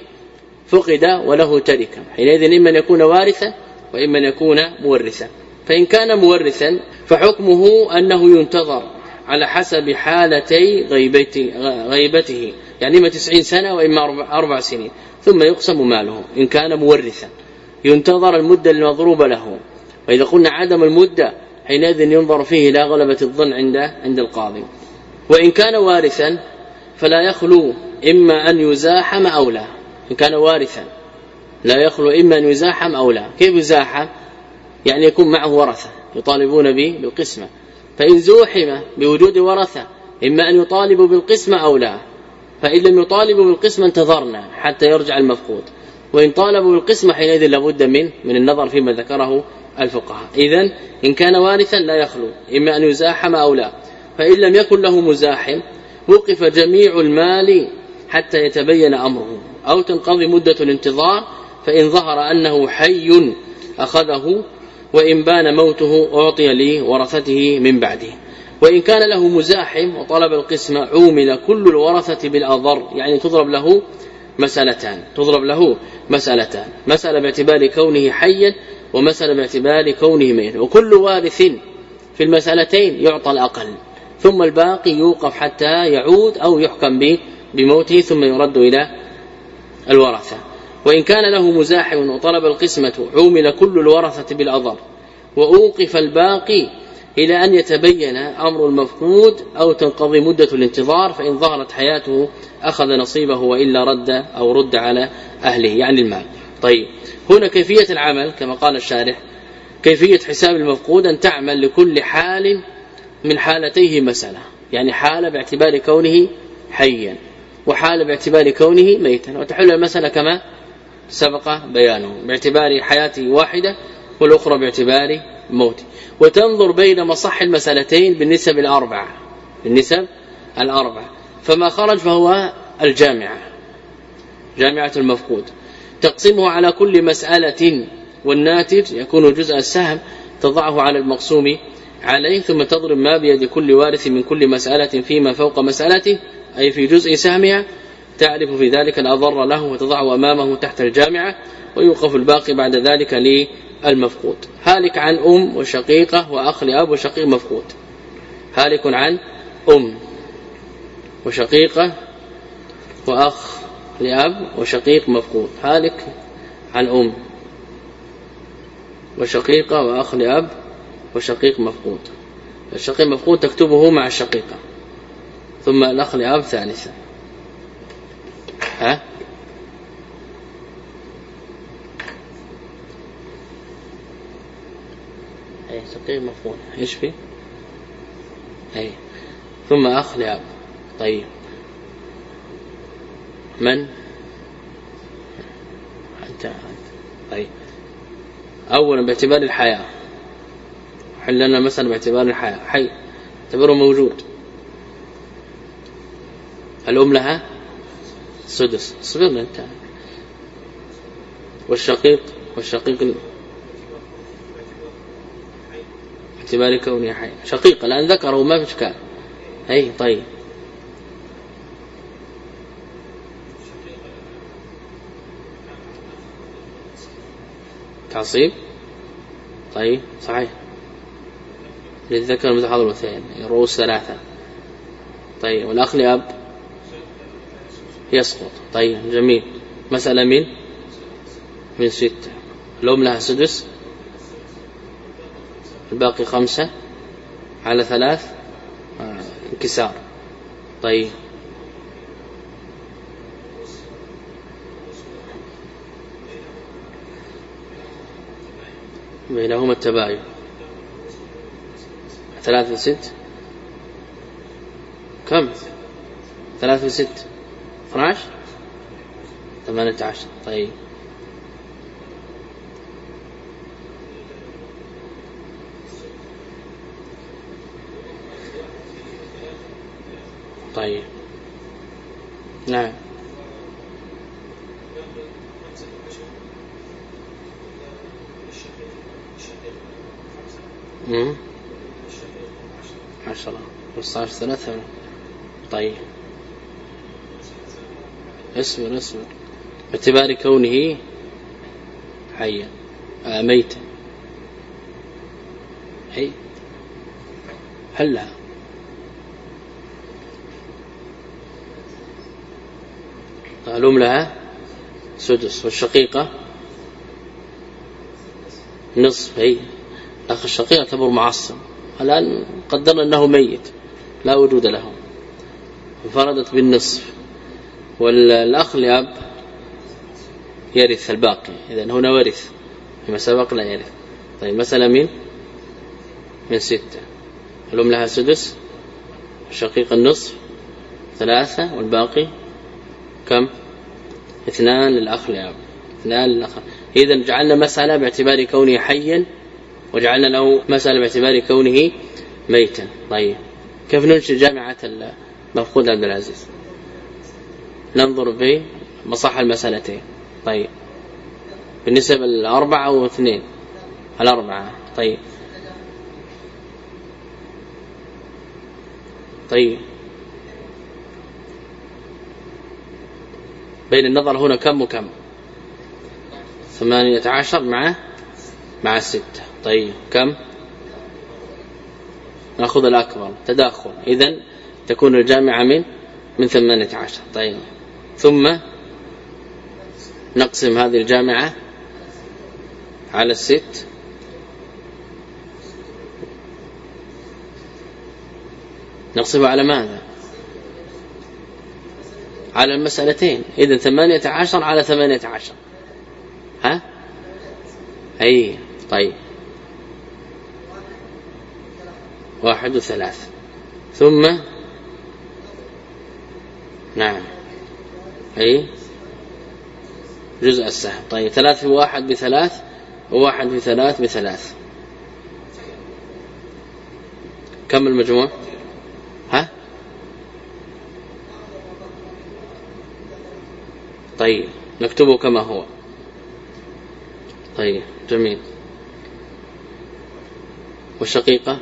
فقد وله تركة، حينئذ إما أن يكون وارثا وإما أن يكون مورثا. فإن كان مورثا فحكمه أنه ينتظر على حسب حالتي غيبته، يعني إما تسعين سنة وإما أربع سنين، ثم يقسم ماله. إن كان مورثا ينتظر المدة المضروبة له، وإذا قلنا عدم المدة حينئذ ينظر فيه لا غلبة الظن عند عند القاضي. وإن كان وارثا فلا يخلو إما أن يزاحم أو لا. إن كان وارثا لا يخلو إما أن يزاحم أو لا. كيف يزاحم؟ يعني يكون معه ورثة يطالبون به بالقسمة، فإن زوحم بوجود ورثة إما أن يطالبوا بالقسمة أو لا، فإن لم يطالبوا بالقسمة انتظرنا حتى يرجع المفقود، وإن طالبوا بالقسمة حينئذ لابد من من النظر فيما ذكره الفقهاء. إذن إن كان وارثا لا يخلو إما أن يزاحم أو لا، فإن لم يكن له مزاحم وقف جميع المال حتى يتبين أمره أو تنقضي مدة الانتظار، فإن ظهر أنه حي أخذه، وإن بان موته أعطي لورثته من بعده. وإن كان له مزاحم وطلب القسمة عومل كل الورثة بالأضر، يعني تضرب له مسألتان تضرب له مسألتان مسألة باعتبار كونه حيا ومسألة باعتبار كونه ميتا، وكل وارث في المسألتين يعطى الأقل، ثم الباقي يوقف حتى يعود أو يحكم به بموته ثم يرد إلى الورثة. وإن كان له مزاحم وطلب القسمة عومل كل الورثة بالأضر وأوقف الباقي إلى أن يتبين أمر المفقود أو تنقضي مدة الانتظار، فإن ظهرت حياته أخذ نصيبه وإلا رد أو رد على أهله يعني المال. طيب هنا كيفية العمل كما قال الشارح، كيفية حساب المفقود أن تعمل لكل حال من حالتيه مسألة، يعني حالة باعتبار كونه حيا وحالة باعتبار كونه ميتا، وتحل المسألة كما سبق بيانه باعتبار حياته واحدة والأخرى باعتبار موته، وتنظر بين مصح المسألتين بالنسب الأربعة بالنسب الأربعة فما خرج فهو الجامعة جامعة المفقود، تقسمه على كل مسألة والناتج يكون جزء السهم تضعه على المقسوم عليه، ثم تضرب ما بيد كل وارث من كل مسألة فيما فوق مسألته أي في جزء سهمها، تعرف في ذلك الأضر له وتضعه أمامه تحت الجامعة، ويوقف الباقي بعد ذلك للمفقود. هالك عن أم وشقيقة وأخ لأب وشقيق مفقود، هالك عن أم وشقيقة وأخ لأب وشقيق مفقود، هالك عن أم وشقيقة وأخ لأب وشقيق مفقود. الشقيق مفقود تكتبه مع الشقيقة ثم الأخ لأب ثالثا. ها أي شقيق مفقود إيش فيه أي ثم أخ لأب. طيب من أنت؟ طيب أولا باعتبار الحياة حلنا مثلا باعتبار الحياة حي اعتبره موجود، الأم لها سدس صغير انت، والشقيق والشقيق باعتبار كونه حي شقيق الآن ذكره ما في إشكال. أي طيب تعصيب طيب صحيح للذكر مثل حظ الأنثيين رؤوس ثلاثة. طيب والأخ لأب يسقط. طيب جميل. مسألة من من ستة، الأم لها سدس الباقي خمسة على ثلاث آه. انكسار. طيب بينهما التباين ثلاثة وست كم ثلاثة وست اثناش ثمانية عشر. طيب طيب نعم امم عشرة خمسة عشر ثلاثة. طيب اصبر اصبر باعتبار كونه حيا آه ميتا هي هلا الأم لها سدس والشقيقة نصف، هي أخ الشقيق يعتبر معصب الآن قدرنا أنه ميت لا وجود له انفردت بالنصف، والأخ لأب يرث الباقي إذن هنا ورث فيما سبق لا يرث. طيب مسألة من من ستة، الأم لها سدس الشقيق النصف ثلاثة والباقي كم اثنان للأخ لأب اثنان للأخ. إذن جعلنا مسألة باعتبار كونه حيا وجعلنا له مسألة باعتبار كونه ميتا. طيب كيف ننشئ جامعة المفقود عبد العزيز؟ ننظر في مصح المسألتين. طيب بالنسبة الأربعة واثنين الأربعة. طيب طيب بين النظر هنا كم وكم ثمانية عشر مع مع ستة. طيب كم نأخذ الأكبر تداخل إذن تكون الجامعة من من ثمانية عشر. طيب ثم نقسم هذه الجامعة على الست، نقسمها على ماذا؟ على المسألتين. إذن ثمانية عشر على ثمانية عشر. ها أي طيب واحد وثلاث ثم نعم أي جزء السهم. طيب ثلاث في واحد بثلاث وواحد في ثلاث بثلاث، كم المجموع؟ ها طيب نكتبه كما هو. طيب جميل. والشقيقة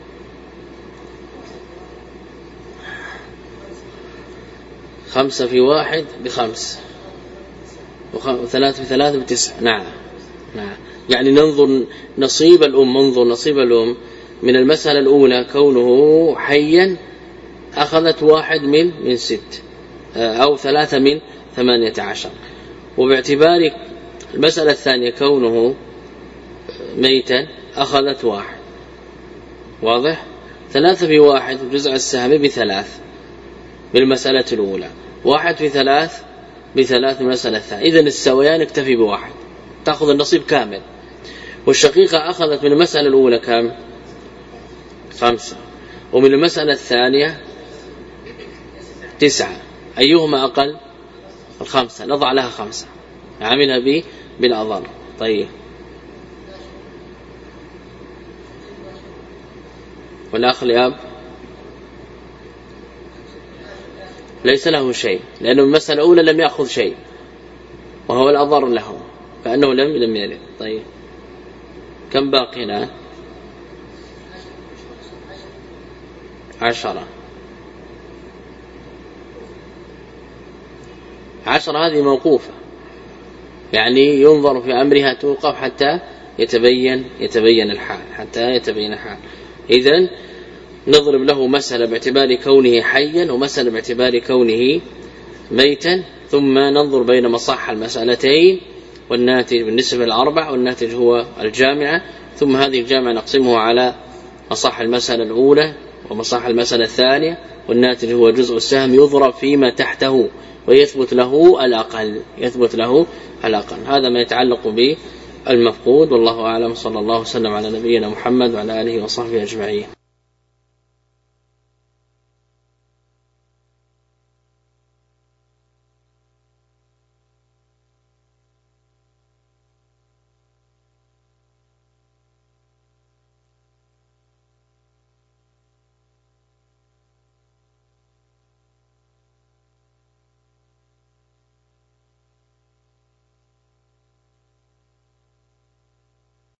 خمسة في واحد بخمس وثلاث في ثلاث بتسع. نعم نعم. يعني ننظر نصيب الأم، منظر نصيب الأم من المسألة الأولى كونه حيا أخذت واحد من من ست أو ثلاثة من ثمانية عشر، وباعتبار المسألة الثانية كونه ميتا أخذت واحد. واضح؟ ثلاثة في واحد جزء السهم بثلاث بالمسألة الأولى، واحد في ثلاث بثلاث المسألة الثانية. إذن السويان اكتفي بواحد تأخذ النصيب كامل. والشقيقة أخذت من المسألة الأولى كم؟ خمسة، ومن المسألة الثانية تسعة. أيهما أقل؟ الخمسة، نضع لها خمسة عاملها به بالأضر. طيب والأخ الأب ليس له شيء، لأنه المسألة الأولى لم يأخذ شيء وهو الأضر له فأنه لم لم يرد. طيب كم باقي هنا؟ عشرة. عشرة هذه موقوفة، يعني ينظر في أمرها توقف حتى يتبين يتبين الحال حتى يتبين الحال. إذن نضرب له مسألة باعتبار كونه حيا ومسألة باعتبار كونه ميتا، ثم ننظر بين مصح المسألتين والناتج بالنسبة للأربع، والناتج هو الجامعة. ثم هذه الجامعة نقسمه على مصح المسألة الأولى ومصح المسألة الثانية، والناتج هو جزء السهم يضرب فيما تحته ويثبت له الأقل يثبت له الأقل. هذا ما يتعلق بالمفقود، والله أعلم. صلى الله وسلم على نبينا محمد وعلى آله وصحبه أجمعين.